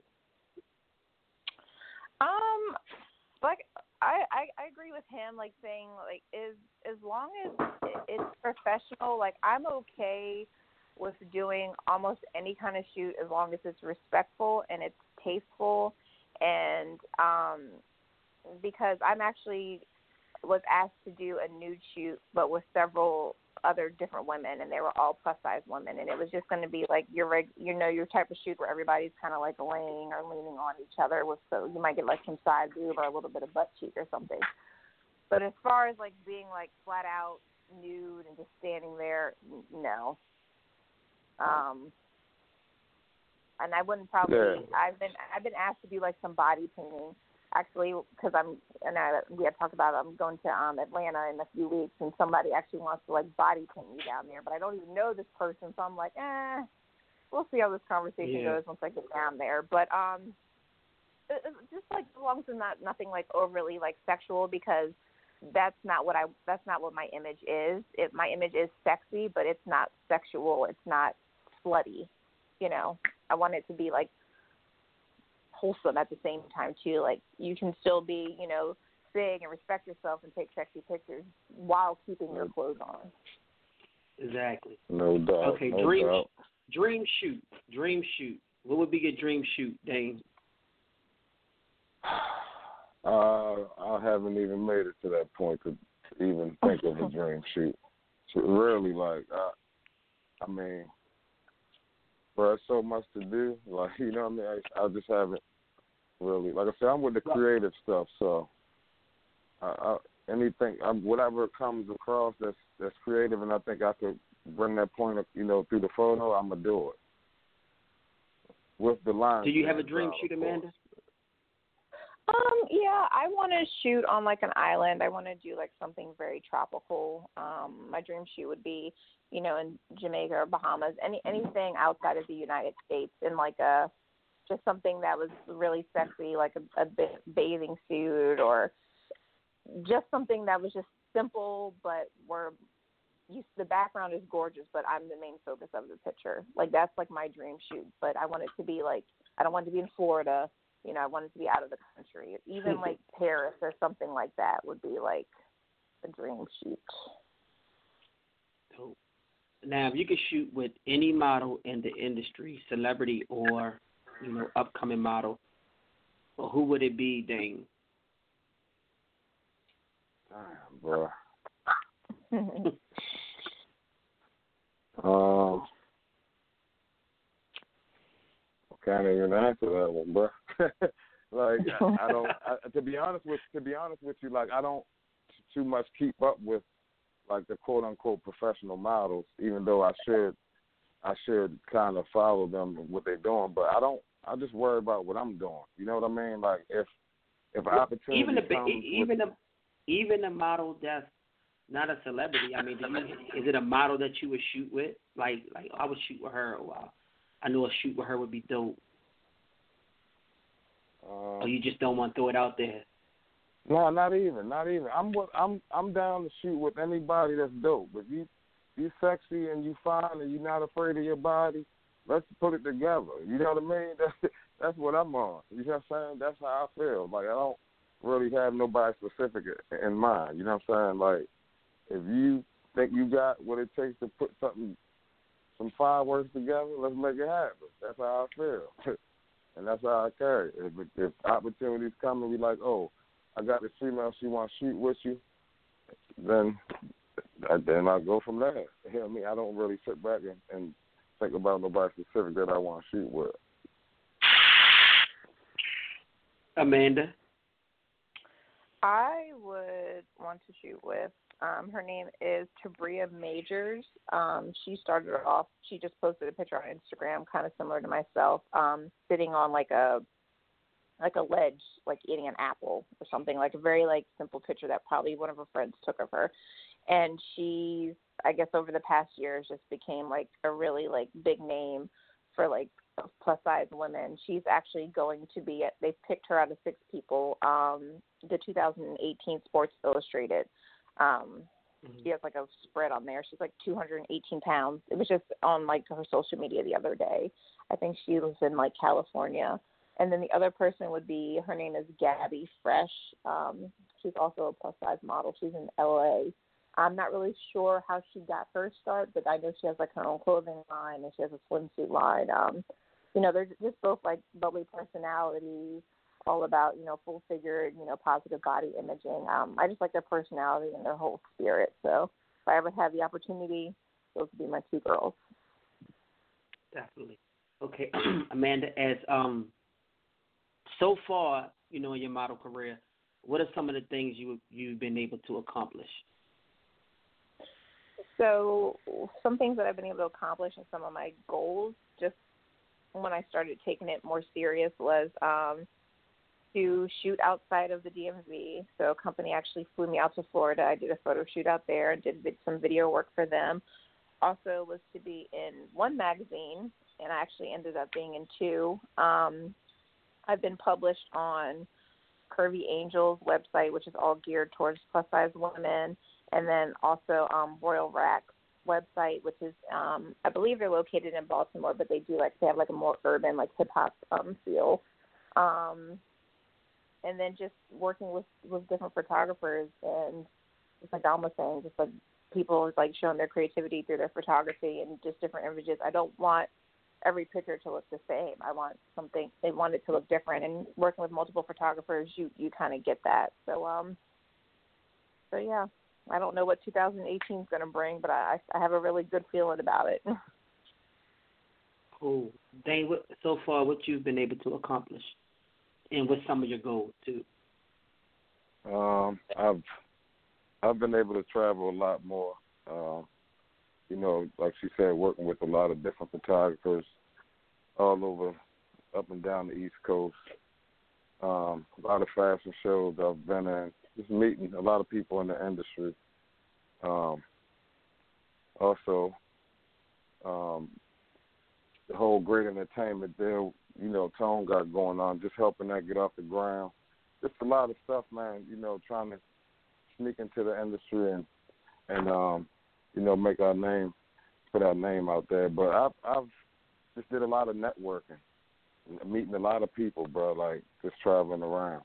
F: Um, like I, I, I agree with him. Like saying like is as long as it's professional, like I'm okay with doing almost any kind of shoot as long as it's respectful and it's tasteful, and um, because I'm actually was asked to do a nude shoot, but with several other different women, and they were all plus size women, and it was just going to be like your reg, you know, your type of shoot where everybody's kind of like laying or leaning on each other, with so you might get like some side boob or a little bit of butt cheek or something. But as far as like being like flat out nude and just standing there, no. Um, and I wouldn't probably.
E: Yeah.
F: I've been I've been asked to do like some body painting. Actually, because I'm, and I, we had talked about I'm going to um, Atlanta in a few weeks, and somebody actually wants to like body paint me down there, but I don't even know this person, so I'm like, eh, we'll see how this conversation
D: Yeah.
F: goes once I get down there. But um, it, it, just like as long as it's not nothing like overly like sexual, because that's not what I, that's not what my image is. It, my image is sexy, but it's not sexual. It's not slutty. You know, I want it to be like wholesome at the same time too. Like you can still be, you know, big and respect yourself and take sexy pictures while keeping your clothes on.
D: Exactly.
E: No doubt.
D: Okay,
E: no
D: dream
E: doubt.
D: dream shoot. Dream shoot. What would be your dream shoot, Dane?
E: Uh, I haven't even made it to that point to even think of a dream shoot. So really, like, I, I mean, bro, there's so much to do. Like, you know what I mean? I, I just haven't really, like I said, I'm with the creative stuff, so I, I, anything, I'm, whatever comes across that's that's creative, and I think I could bring that point, of, you know, through the photo, I'm gonna do it. With the line.
D: Do you have a dream shoot, Amanda?
F: Um, yeah, I want to shoot on like an island. I want to do like something very tropical. Um, my dream shoot would be, you know, in Jamaica or Bahamas, any anything outside of the United States, in like a just something that was really sexy, like a, a bathing suit, or just something that was just simple, but where you, the background is gorgeous, but I'm the main focus of the picture. Like that's like my dream shoot. But I want it to be like, I don't want it to be in Florida. You know, I want it to be out of the country. Even like Paris or something like that would be like a dream shoot.
D: Cool. Now, if you could shoot with any model in the industry, celebrity or, you know, upcoming model, well, who would it be, Dane?
E: Damn, bro. um, I can't even answer that one, bro. like I, I don't. I, to be honest with to be honest with you, like I don't too much keep up with like the quote unquote professional models, even though I should I should kind of follow them what they're doing. But I don't. I just worry about what I'm doing. You know what I mean? Like if if an opportunity
D: even a
E: comes
D: even
E: with,
D: a even a model that's not a celebrity. I mean, do you, is it a model that you would shoot with? Like like I would shoot with her. A while. I know a shoot with her would be dope.
E: Um,
D: or you just don't want to throw it out there?
E: No, not even, not even. I'm I'm I'm down to shoot with anybody that's dope. If you you sexy and you fine and you're not afraid of your body, let's put it together. You know what I mean? That's that's what I'm on. You know what I'm saying? That's how I feel. Like I don't really have nobody specific in mind. You know what I'm saying? Like if you think you got what it takes to put something some fireworks together. Let's make it happen. That's how I feel, and that's how I carry it. If, if opportunities come and we like, oh, I got this female, she wants to shoot with you, then then I go from there. You know what I mean? I don't really sit back and, and think about nobody specific that I want to shoot with.
D: Amanda?
F: I would want to shoot with, um, her name is Tabria Majors. Um, she started off, she just posted a picture on Instagram, kind of similar to myself, um, sitting on like a, like a ledge, like eating an apple or something, like a very like simple picture that probably one of her friends took of her. And she's, I guess over the past years just became like a really like big name for like plus size women. She's actually going to be at, they've picked her out of six people, um, the two thousand eighteen Sports Illustrated. Um, mm-hmm. She has like a spread on there. She's like two hundred eighteen pounds. It was just on like her social media the other day. I think she lives in like California. And then the other person would be, her name is Gabby Fresh. Um, she's also a plus size model. She's in L A. I'm not really sure how she got her start, but I know she has like her own clothing line and she has a swimsuit line. Um, you know, they're just both like bubbly personalities, all about, you know, full figured, you know, positive body imaging. Um, I just like their personality and their whole spirit. So if I ever have the opportunity, those would be my two girls.
D: Definitely. Okay, Amanda, as um, so far, you know, in your model career, what are some of the things you you've been able to accomplish?
F: So some things that I've been able to accomplish and some of my goals, just when I started taking it more serious, was um, to shoot outside of the D M V. So a company actually flew me out to Florida. I did a photo shoot out there and did some video work for them. Also was to be in one magazine, and I actually ended up being in two. Um, I've been published on Curvy Angel's website, which is all geared towards plus-size women, and then also um, Royal Rack's website, which is, um, I believe they're located in Baltimore, but they do like, they have like a more urban, like hip-hop um, feel. Um, and then just working with, with different photographers, and just like Dom was saying, just like people like showing their creativity through their photography and just different images. I don't want every picture to look the same. I want something, they want it to look different. And working with multiple photographers, you, you kind of get that. So, um, so yeah, I don't know what two thousand eighteen is going to bring, but I, I have a really good feeling about it.
D: Cool. Dane, what, so far, what you've been able to accomplish, and what's some of your goals too?
E: Um, I've I've been able to travel a lot more. Uh, you know, like she said, working with a lot of different photographers all over, up and down the East Coast. Um, a lot of fashion shows I've been in. Just meeting a lot of people in the industry. Um, also, um, the whole great entertainment deal, you know, Tone got going on, just helping that get off the ground. Just a lot of stuff, man, you know, trying to sneak into the industry and, and um, you know, make our name, put our name out there. But I've, I've just did a lot of networking, meeting a lot of people, bro, like just traveling around.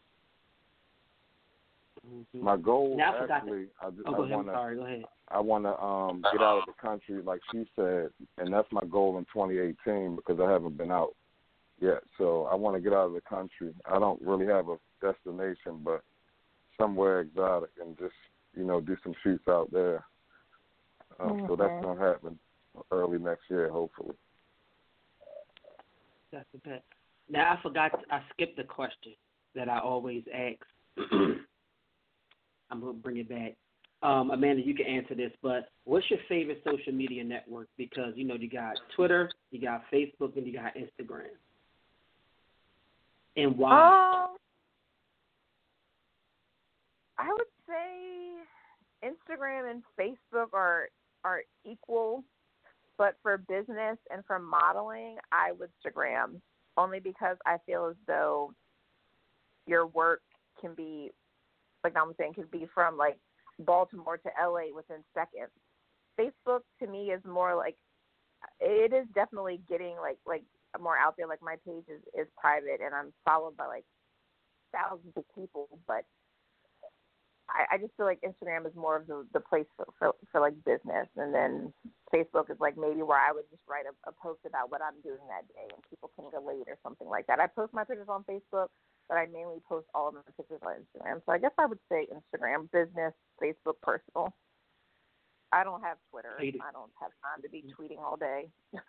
E: Mm-hmm. My goal
D: now, I
E: actually, I, just,
D: oh,
E: I want
D: to,
E: I want to um, get out of the country, like she said, and that's my goal in twenty eighteen because I haven't been out yet. So I want to get out of the country. I don't really have a destination, but somewhere exotic and just, you know, do some shoots out there. Um, mm-hmm. So that's going to happen early next year, hopefully.
D: That's the best. Now, I forgot, I skipped the question that I always ask. I'm going to bring it back. Um, Amanda, you can answer this, but what's your favorite social media network? Because, you know, you got Twitter, you got Facebook, and you got Instagram. And why?
F: Um, I would say Instagram and Facebook are are equal, but for business and for modeling, I would Instagram, only because I feel as though your work can be, like I'm saying, could be from like Baltimore to L A within seconds. Facebook to me is more like, it is definitely getting like like more out there. Like my page is, is private and I'm followed by like thousands of people, but I, I just feel like Instagram is more of the, the place for, for, for like business, and then Facebook is like maybe where I would just write a, a post about what I'm doing that day and people can relate or something like that. I post my pictures on Facebook, but I mainly post all of my pictures on Instagram. So I guess I would say Instagram, business, Facebook, personal. I don't have Twitter. I don't have time to be tweeting all day.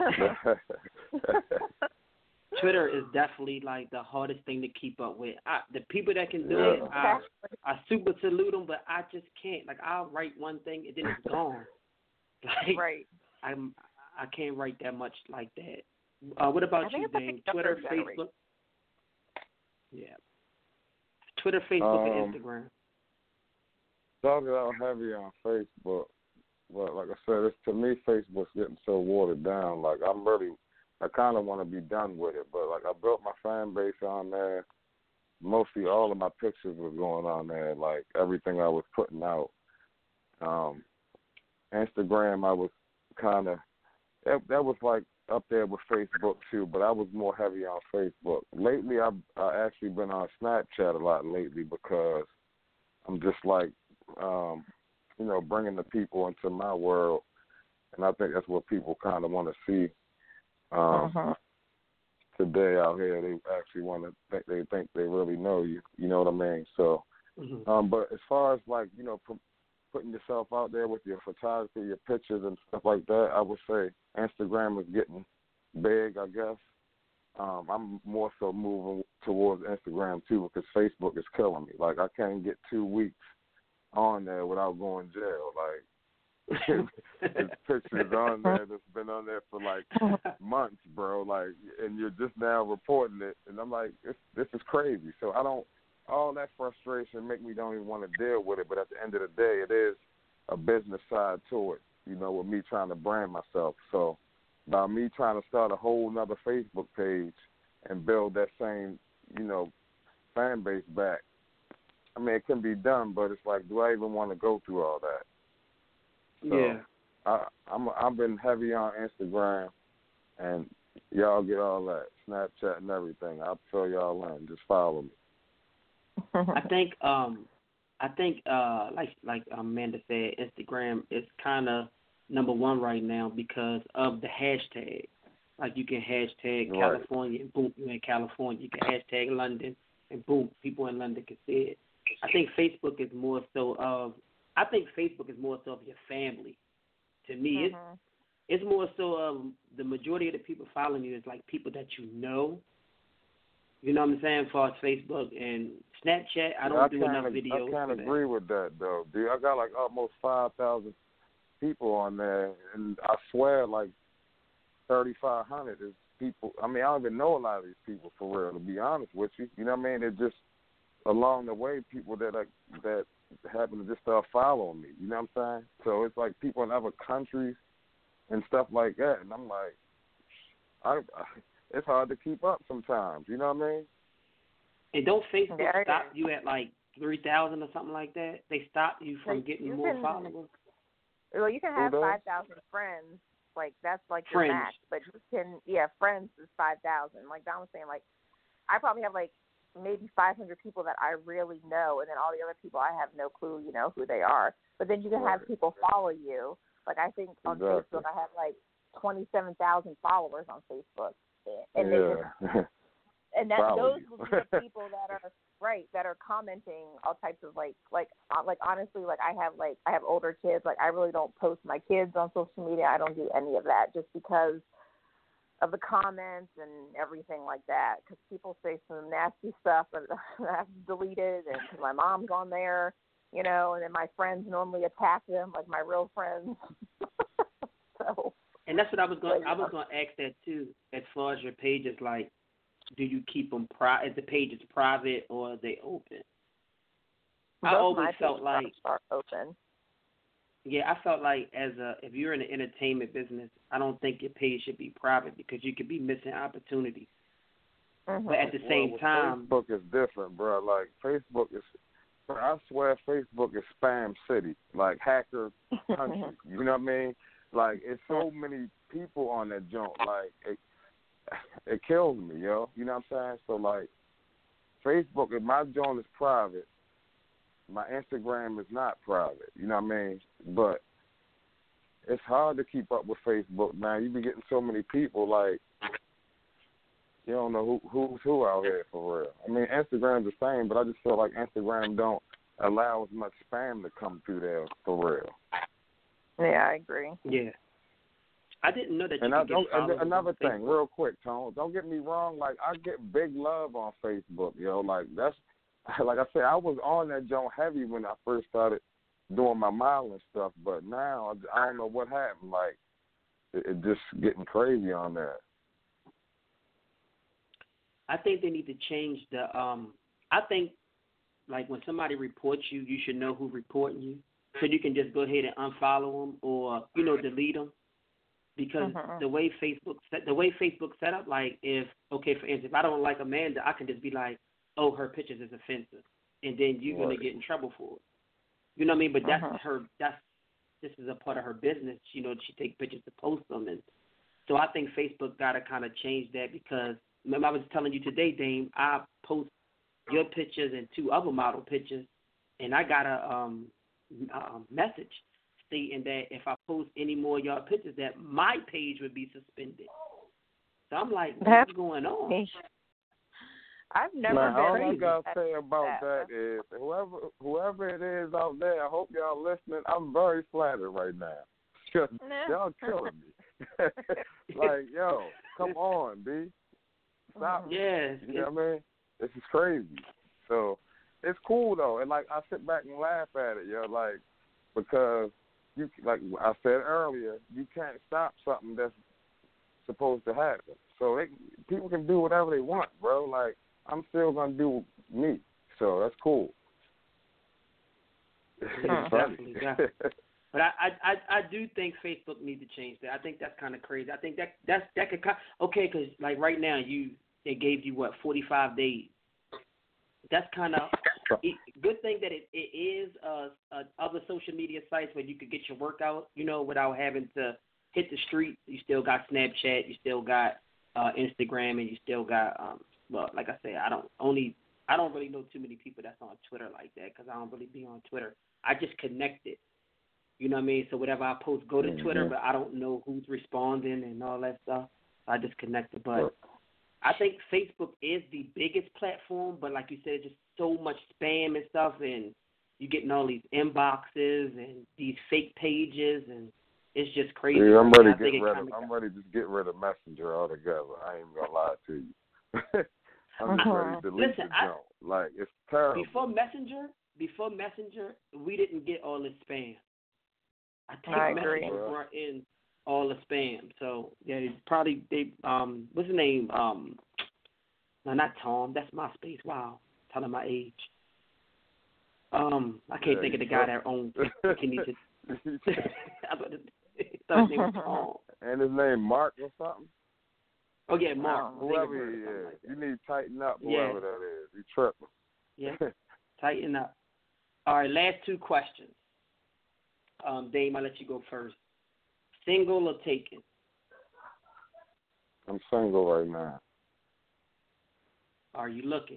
D: Twitter is definitely like the hardest thing to keep up with. I, the people that can do
E: yeah.
D: it, I, I super salute them, but I just can't. Like I'll write one thing and then it's gone. Like
F: right.
D: I'm, I can't write that much like that. Uh, what about you, Dane? Twitter, Facebook? Yeah. Twitter, Facebook,
E: um,
D: and Instagram.
E: Started out heavy on Facebook, but like I said, it's, to me, Facebook's getting so watered down. Like I'm really, I kind of want to be done with it. But like I built my fan base on there. Mostly all of my pictures was going on there. Like everything I was putting out. Um, Instagram, I was kind of that, that was like up there with Facebook too, but I was more heavy on Facebook. Lately, I've I actually been on Snapchat a lot lately because I'm just like, um, you know, bringing the people into my world, and I think that's what people kind of want to see um,
F: uh-huh.
E: today out here. They actually want to think they think they really know you. You know what I mean? So,
D: Mm-hmm.
E: um, but as far as like you know. Pr- putting yourself out there with your photography, your pictures and stuff like that, I would say Instagram is getting big, I guess. Um, I'm more so moving towards Instagram, too, because Facebook is killing me. Like, I can't get two weeks on there without going to jail. Like, there's pictures on there that's been on there for, like, months, bro. Like, and you're just now reporting it. And I'm like, this, this is crazy. So I don't, all that frustration make me don't even want to deal with it. But at the end of the day, it is a business side to it, you know, with me trying to brand myself. So by me trying to start a whole nother Facebook page and build that same, you know, fan base back, I mean, it can be done, but it's like, do I even want to go through all that? So
D: yeah.
E: I, I'm, I've been heavy on Instagram, and y'all get all that, Snapchat and everything. I'll fill y'all in. Just follow me.
D: I think um I think uh like like Amanda said, Instagram is kind of number one right now because of the hashtag. Like you can hashtag
E: Right.
D: California and boom, you're in California. You can hashtag London and boom, people in London can see it. I think Facebook is more so of I think Facebook is more so of your family. To me,
F: Mm-hmm.
D: it's it's more so of the majority of the people following you is like people that you know. You know what I'm saying? As far as Facebook and Snapchat, I don't
E: I
D: do
E: kinda,
D: enough videos.
E: I kind of
D: for
E: agree
D: that.
E: with that, though, dude. I got like almost five thousand people on there, and I swear like thirty-five hundred is people. I mean, I don't even know a lot of these people for real, to be honest with you. You know what I mean? They're just along the way people that are, that happen to just start following me. You know what I'm saying? So it's like people in other countries and stuff like that, and I'm like, I. I it's hard to keep up sometimes. You know what I mean?
D: And don't Facebook
F: Yeah,
D: stop you at like three thousand or something like that? They stop you from
F: Like,
D: getting
F: you
D: more
F: can-
D: followers?
F: Well, you can
E: Who
F: have
E: does?
F: five thousand friends. Like, that's like your
D: Friends.
F: max. But you can, yeah, friends is five thousand. Like Don was saying, like, I probably have, like, maybe five hundred people that I really know, and then all the other people I have no clue, you know, who they are. But then you can
E: Right.
F: have people follow you. Like, I think on
E: Exactly.
F: Facebook I have, like, twenty-seven thousand followers on Facebook. And they just
E: yeah.
F: and that
E: Follow
F: those
E: you.
F: will be the people that are right that are commenting all types of like like uh, like honestly like I have like I have older kids, like I really don't post my kids on social media. I don't do any of that just because of the comments and everything like that, because people say some nasty stuff and I have to delete it, and 'cause my mom's on there, you know, and then my friends normally attack them, like my real friends. So
D: And that's what I was going. I was going to ask that too. As far as your pages, like, do you keep them pri? Is the pages private or are they open? I
F: both
D: always
F: my
D: felt
F: pages
D: like,
F: are open.
D: yeah, I felt like as a if you're in the entertainment business, I don't think your page should be private because you could be missing opportunities.
F: Mm-hmm.
D: But at the same
E: well,
D: time,
E: Facebook is different, bro. Like Facebook is, bro, I swear Facebook is spam city, like hacker country. You know what I mean? Like it's so many people on that joint. Like it, it kills me, yo. You know what I'm saying? So like, Facebook, if my joint is private, my Instagram is not private. You know what I mean? But it's hard to keep up with Facebook now. You be getting so many people, like, you don't know who who's who out here for real. I mean, Instagram's the same, but I just feel like Instagram don't allow as much spam to come through there for real.
F: Yeah, I agree.
D: Yeah. I didn't know that you
E: and
D: could
E: I
D: get
E: don't,
D: followers
E: and another
D: on
E: thing,
D: Facebook.
E: real quick, Tone, don't get me wrong. Like, I get big love on Facebook, yo. Like, that's, like I said, I was on that joint heavy when I first started doing my modeling stuff, but now I, I don't know what happened. Like, it, it just getting crazy on there.
D: I think they need to change the. Um, I think, like, when somebody reports you, you should know who reporting you, so you can just go ahead and unfollow them or, you know, delete them. Because
F: uh-huh.
D: the way Facebook set, the way Facebook set up, like, if, okay, for instance, if I don't like Amanda, I can just be like, oh, her pictures is offensive, and then you're
E: Right.
D: gonna get in trouble for it. You know what I mean? But that's
F: uh-huh.
D: her. That's this is a part of her business. You know, she takes pictures to post them, and so I think Facebook got to kind of change that, because remember I was telling you today, Dame, I post your pictures and two other model pictures, and I got a um a message stating that if I post any more of y'all pictures, that my page would be suspended. So I'm like, what's
F: That's
D: going on?
F: I've never
E: Man, all
F: been
E: I gotta
F: at
E: say about that is whoever whoever it is out there, I hope y'all listening. I'm very flattered right now. Y'all killing me. Like, yo, come on, B. Stop.
D: Yes.
E: You know what I mean? This is crazy. So it's cool though, and like I sit back and laugh at it, yo, like, because you, like I said earlier, you can't stop something that's supposed to happen. So they, people can do whatever they want, bro. Like, I'm still gonna do me, so that's cool.
D: Yeah, definitely, definitely. But I, I, I, I do think Facebook needs to change that. I think that's kind of crazy. I think that that's that could okay, because like right now you they gave you what forty-five days. That's kind of good thing that it, it is uh, uh, other social media sites where you could get your workout, you know, without having to hit the street. You still got Snapchat, you still got uh, Instagram, and you still got um, well, like I said, I don't only I don't really know too many people that's on Twitter like that, because I don't really be on Twitter. I just connect it. You know what I mean? So whatever I post, go to
E: mm-hmm.
D: Twitter, but I don't know who's responding and all that stuff. I just connect it. But I think Facebook is the biggest platform, but like you said, just so much spam and stuff, and you're getting all these inboxes and these fake pages, and it's just crazy.
E: Yeah, I'm ready
D: I
E: to
D: think
E: get rid of.
D: kinda
E: I'm
D: got,
E: ready to just get rid of Messenger altogether. I ain't gonna lie to you. I'm just ready to delete
D: Listen,
E: the
D: I,
E: junk. Like, it's terrible.
D: Before Messenger, before Messenger, we didn't get all this spam. I think
F: I
D: Messenger
F: agree.
D: brought in all the spam. So yeah, it's probably they um what's his name? Um no, not Tom, that's MySpace. Wow. Telling my age. Um I can't
E: Yeah,
D: think of the
E: you
D: guy
E: sure?
D: that owns Kenny to I thought his name was Tom.
E: And his name Mark or something?
D: Oh yeah, Mark.
F: Oh,
E: Whoever
D: Zingerberg,
E: he is.
D: something like that.
E: You need to tighten up,
D: Yeah.
E: whoever that is. You tripping.
D: Yeah. Tighten up. All right, last two questions. Um, Dame, I'll let you go first. Single or taken?
E: I'm single right now.
D: Are you looking?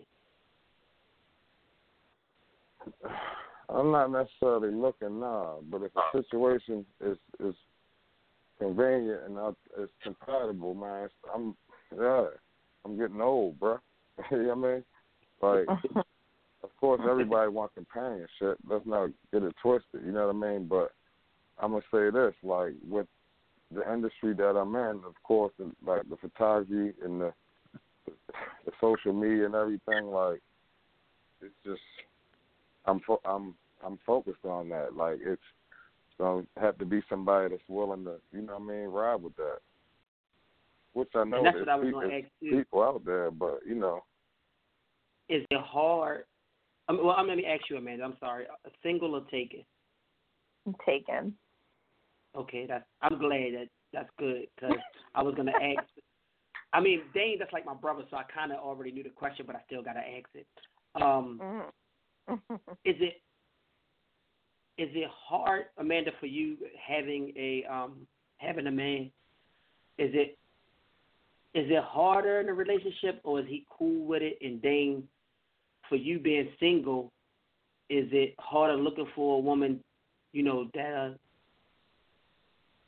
E: I'm not necessarily looking now, but if the situation is is convenient and I, it's compatible, man, I'm yeah, I'm getting old, bro. You know what I mean? Like, of course, everybody wants companionship. Let's not get it twisted. You know what I mean? But I'm gonna say this, like, with the industry that I'm in, of course, the, like the photography and the the social media and everything, like, it's just I'm fo- I'm I'm focused on that. Like, it's gonna have to be somebody that's willing to, you know what I mean, ride with that. Which I know
D: And that's
E: there's
D: what I was
E: people,
D: going to ask you.
E: people out there, but you know.
D: Is it hard? I mean, well, I'm going to ask you, Amanda. I'm sorry. A single or taken?
F: Taken.
D: Okay, that's. I'm glad that that's good, because I was going to ask. I mean, Dane, that's like my brother, so I kind of already knew the question, but I still got to ask it. Um,
F: Mm-hmm.
D: is it is it hard, Amanda, for you having a um, having a man? Is it is it harder in a relationship, or is he cool with it? And Dane, for you being single, is it harder looking for a woman, you know, that uh,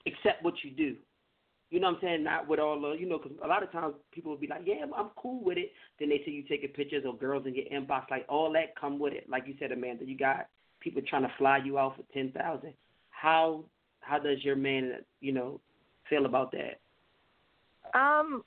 D: accept what you do. You know what I'm saying? Not with all the, you know, because a lot of times people will be like, yeah, I'm, I'm cool with it. Then they see you taking pictures of girls in your inbox, like all that come with it. Like you said, Amanda, you got people trying to fly you out for ten thousand dollars. How how does your man, you know, feel about that?
F: Um,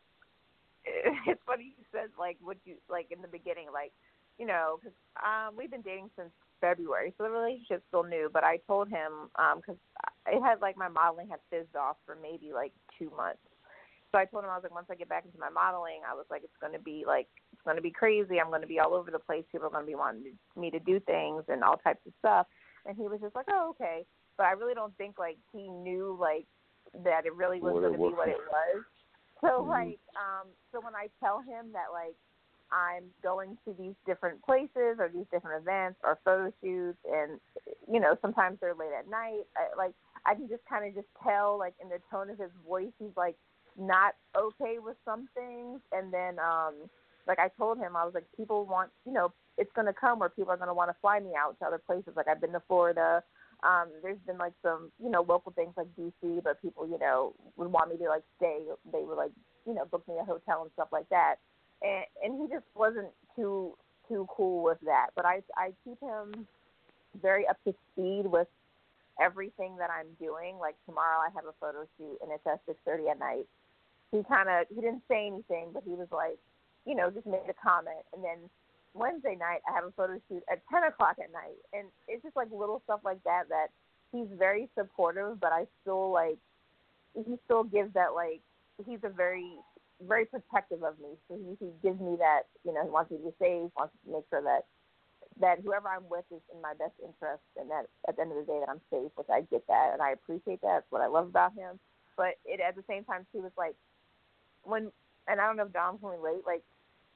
F: it's funny you said, like, what you, like, in the beginning, like, you know, because um, we've been dating since February, so the relationship's still new, but I told him, because um, it had, like, my modeling had fizzed off for maybe, like, two months. So I told him, I was like, once I get back into my modeling, I was like, it's going to be, like, it's going to be crazy. I'm going to be all over the place. People are going to be wanting me to do things and all types of stuff. And he was just like, oh, okay. But I really don't think, like, he knew, like, that it really was going to be what it was. So, mm-hmm. like, um, so when I tell him that, like, I'm going to these different places or these different events or photo shoots and, you know, sometimes they're late at night, I, like, I can just kind of just tell, like, in the tone of his voice, he's, like, not okay with some things. And then, um, like, I told him, I was like, people want, you know, it's going to come where people are going to want to fly me out to other places. Like, I've been to Florida. Um, there's been, like, some, you know, local things like D C, but people, you know, would want me to, like, stay. They would, like, you know, book me a hotel and stuff like that. And, and he just wasn't too too cool with that. But I, I keep him very up to speed with everything that I'm doing. Like, tomorrow I have a photo shoot, and it's at six thirty at night. He kind of, he didn't say anything, but he was like, you know, just made a comment. And then Wednesday night, I have a photo shoot at ten o'clock at night. And it's just, like, little stuff like that that he's very supportive, but I still, like, he still gives that, like, he's a very, very protective of me. So he, he gives me that, you know, he wants me to be safe, wants to make sure that, that whoever I'm with is in my best interest and that at the end of the day that I'm safe, which I get that, and I appreciate that. That's what I love about him. But it, at the same time, too, was like, when, and I don't know if Dom can relate, like,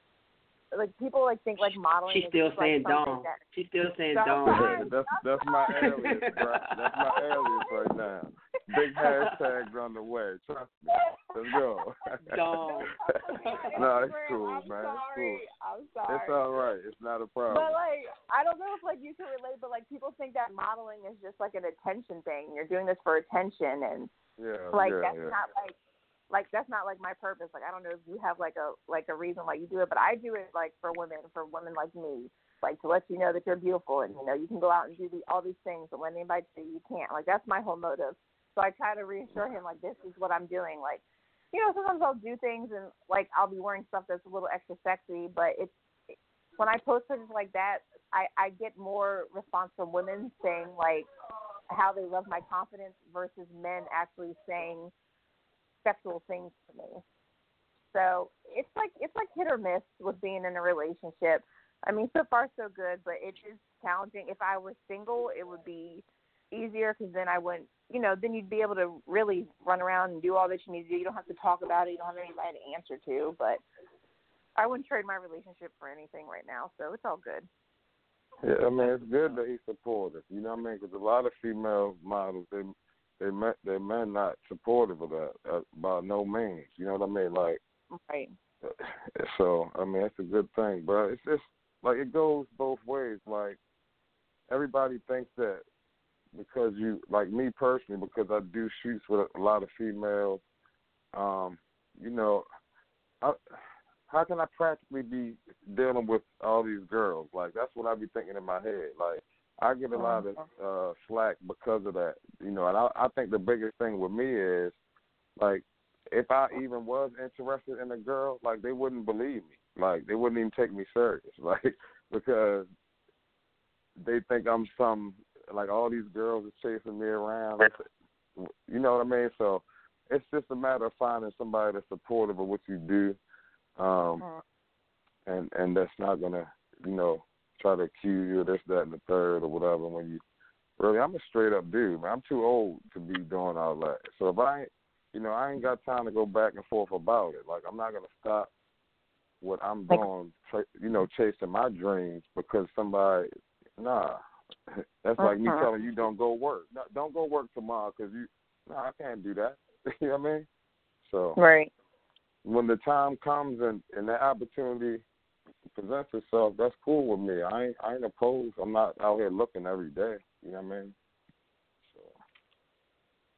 F: like people like think like modeling.
D: She's
F: is
D: still
F: just,
D: saying
F: like,
D: Dom.
F: That,
D: She's still saying
F: Dom.
D: Dom.
E: that's that's my alias, right? That's my alias right now. Big hashtags on the way. Trust me. Let's go.
D: Dom.
E: No, it's cool,
F: I'm
E: man.
F: Sorry.
E: It's cool.
F: I'm sorry.
E: It's all right. It's not a problem.
F: But like, I don't know if like you can relate, but like people think that modeling is just like an attention thing. You're doing this for attention, and
E: yeah,
F: like
E: yeah,
F: that's
E: yeah.
F: not like. Like that's not like my purpose. Like I don't know if you have like a like a reason why you do it, but I do it like for women, for women like me, like to let you know that you're beautiful and you know you can go out and do the, all these things, and when anybody say you can't, like that's my whole motive. So I try to reassure him like this is what I'm doing. Like, you know, sometimes I'll do things and like I'll be wearing stuff that's a little extra sexy, but it's when I post pictures like that, I I get more response from women saying like how they love my confidence versus men actually saying sexual things to me. So it's like it's like hit or miss with being in a relationship. I mean, so far so good, but it is challenging. If I were single, it would be easier because then I wouldn't, you know, then you'd be able to really run around and do all that you need to do. You don't have to talk about it. You don't have anybody to answer to. But I wouldn't trade my relationship for anything right now, so it's all good.
E: Yeah, I mean, it's good that he's supportive. You know what I mean? Because a lot of female models, they They men, they men not supportive of that uh, by no means. You know what I mean? Like,
F: right.
E: So I mean, it's a good thing, but it's just like it goes both ways. Like everybody thinks that because you, like me personally, because I do shoots with a lot of females. Um, you know, I, how can I practically be dealing with all these girls? Like that's what I be thinking in my head. Like. I get a lot of uh, slack because of that, you know, and I, I think the biggest thing with me is, like, if I even was interested in a girl, like, they wouldn't believe me. Like, they wouldn't even take me serious, like, because they think I'm some, like, all these girls are chasing me around. You know what I mean? So it's just a matter of finding somebody that's supportive of what you do, um, and, and that's not going to, you know, try to accuse you of this, that, and the third or whatever when you really, I'm a straight up dude, man. I'm too old to be doing all that. So if I ain't, you know, I ain't got time to go back and forth about it. Like, I'm not going to stop what I'm doing, you know, chasing my dreams because somebody, nah. That's like me telling you don't go work. No, don't go work tomorrow because you, no, nah, I can't do that. You know what I mean? So
F: right.
E: When the time comes and, and that opportunity presents itself, that's cool with me. I ain't, I ain't opposed. I'm not out here looking every day. You know what I mean? So.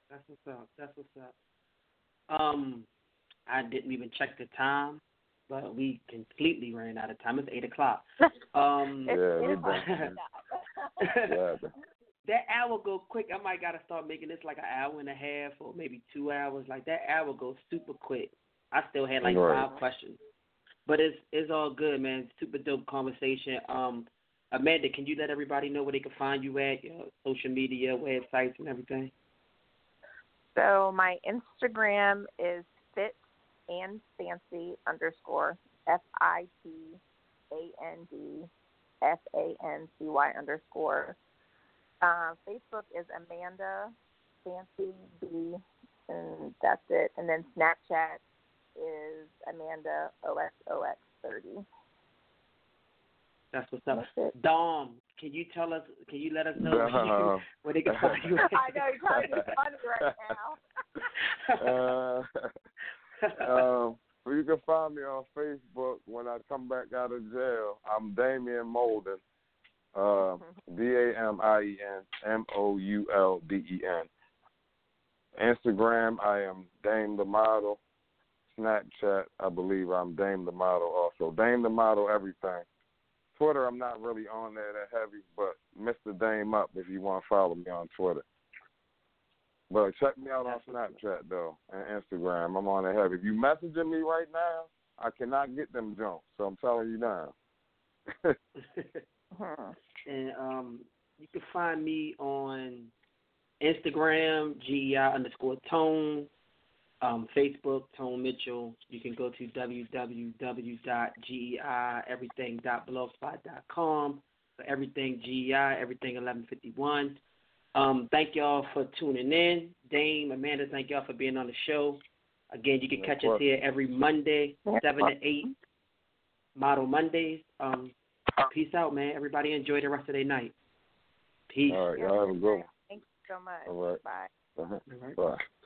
D: That's what's up. That's what's up. Um, I didn't even check the time, but we completely ran out of time. It's eight o'clock. Um,
E: Yeah, we're
F: it's
E: done. Yeah.
D: that hour go quick. I might gotta start making this like an hour and a half or maybe two hours. Like that hour goes super quick. I still had like
E: Right.
D: five questions, but it's it's all good, man. Super dope conversation. Um, Amanda, can you let everybody know where they can find you at, your social media, websites, and everything?
F: So my Instagram is fit and fancy underscore F I T A N D F A N C Y underscore. Uh, Facebook is Amanda Fancy B, and that's it. And then Snapchat is Amanda O X O X thirty.
D: That's what's up.
F: That's it.
D: Dom, can you tell us? Can you let us know where, you,
E: Uh,
D: where they can find you? At?
F: I know you're trying to be funny right now.
E: uh, um, well, you can find me on Facebook when I come back out of jail. I'm Damian Molden. Uh, D A M I E N M O U L D E N. Instagram, I am Dame the Model. Snapchat, I believe I'm Dame the Model also. Dame the Model, everything. Twitter, I'm not really on there that heavy, but Mister Dame Up if you want to follow me on Twitter. But check me out on Snapchat, though, and Instagram. I'm on there heavy. If you messaging me right now, I cannot get them jumps, so I'm telling you now.
D: And um, you can find me on Instagram, G E I underscore Tone, um, Facebook, Tone Mitchell. You can go to w w w dot gei everything dot blogspot dot com for everything G E I, everything eleven fifty-one. Um, thank y'all for tuning in. Dame, Amanda, thank y'all for being on the show. Again, you can catch us here every Monday, seven to eight, Model Mondays. Um, peace out, man. Everybody enjoy the rest of their night. Peace.
E: All right, y'all have a good one.
F: Thank you so much.
E: All right.
F: Bye.
E: Uh-huh.
D: All right.
E: Bye.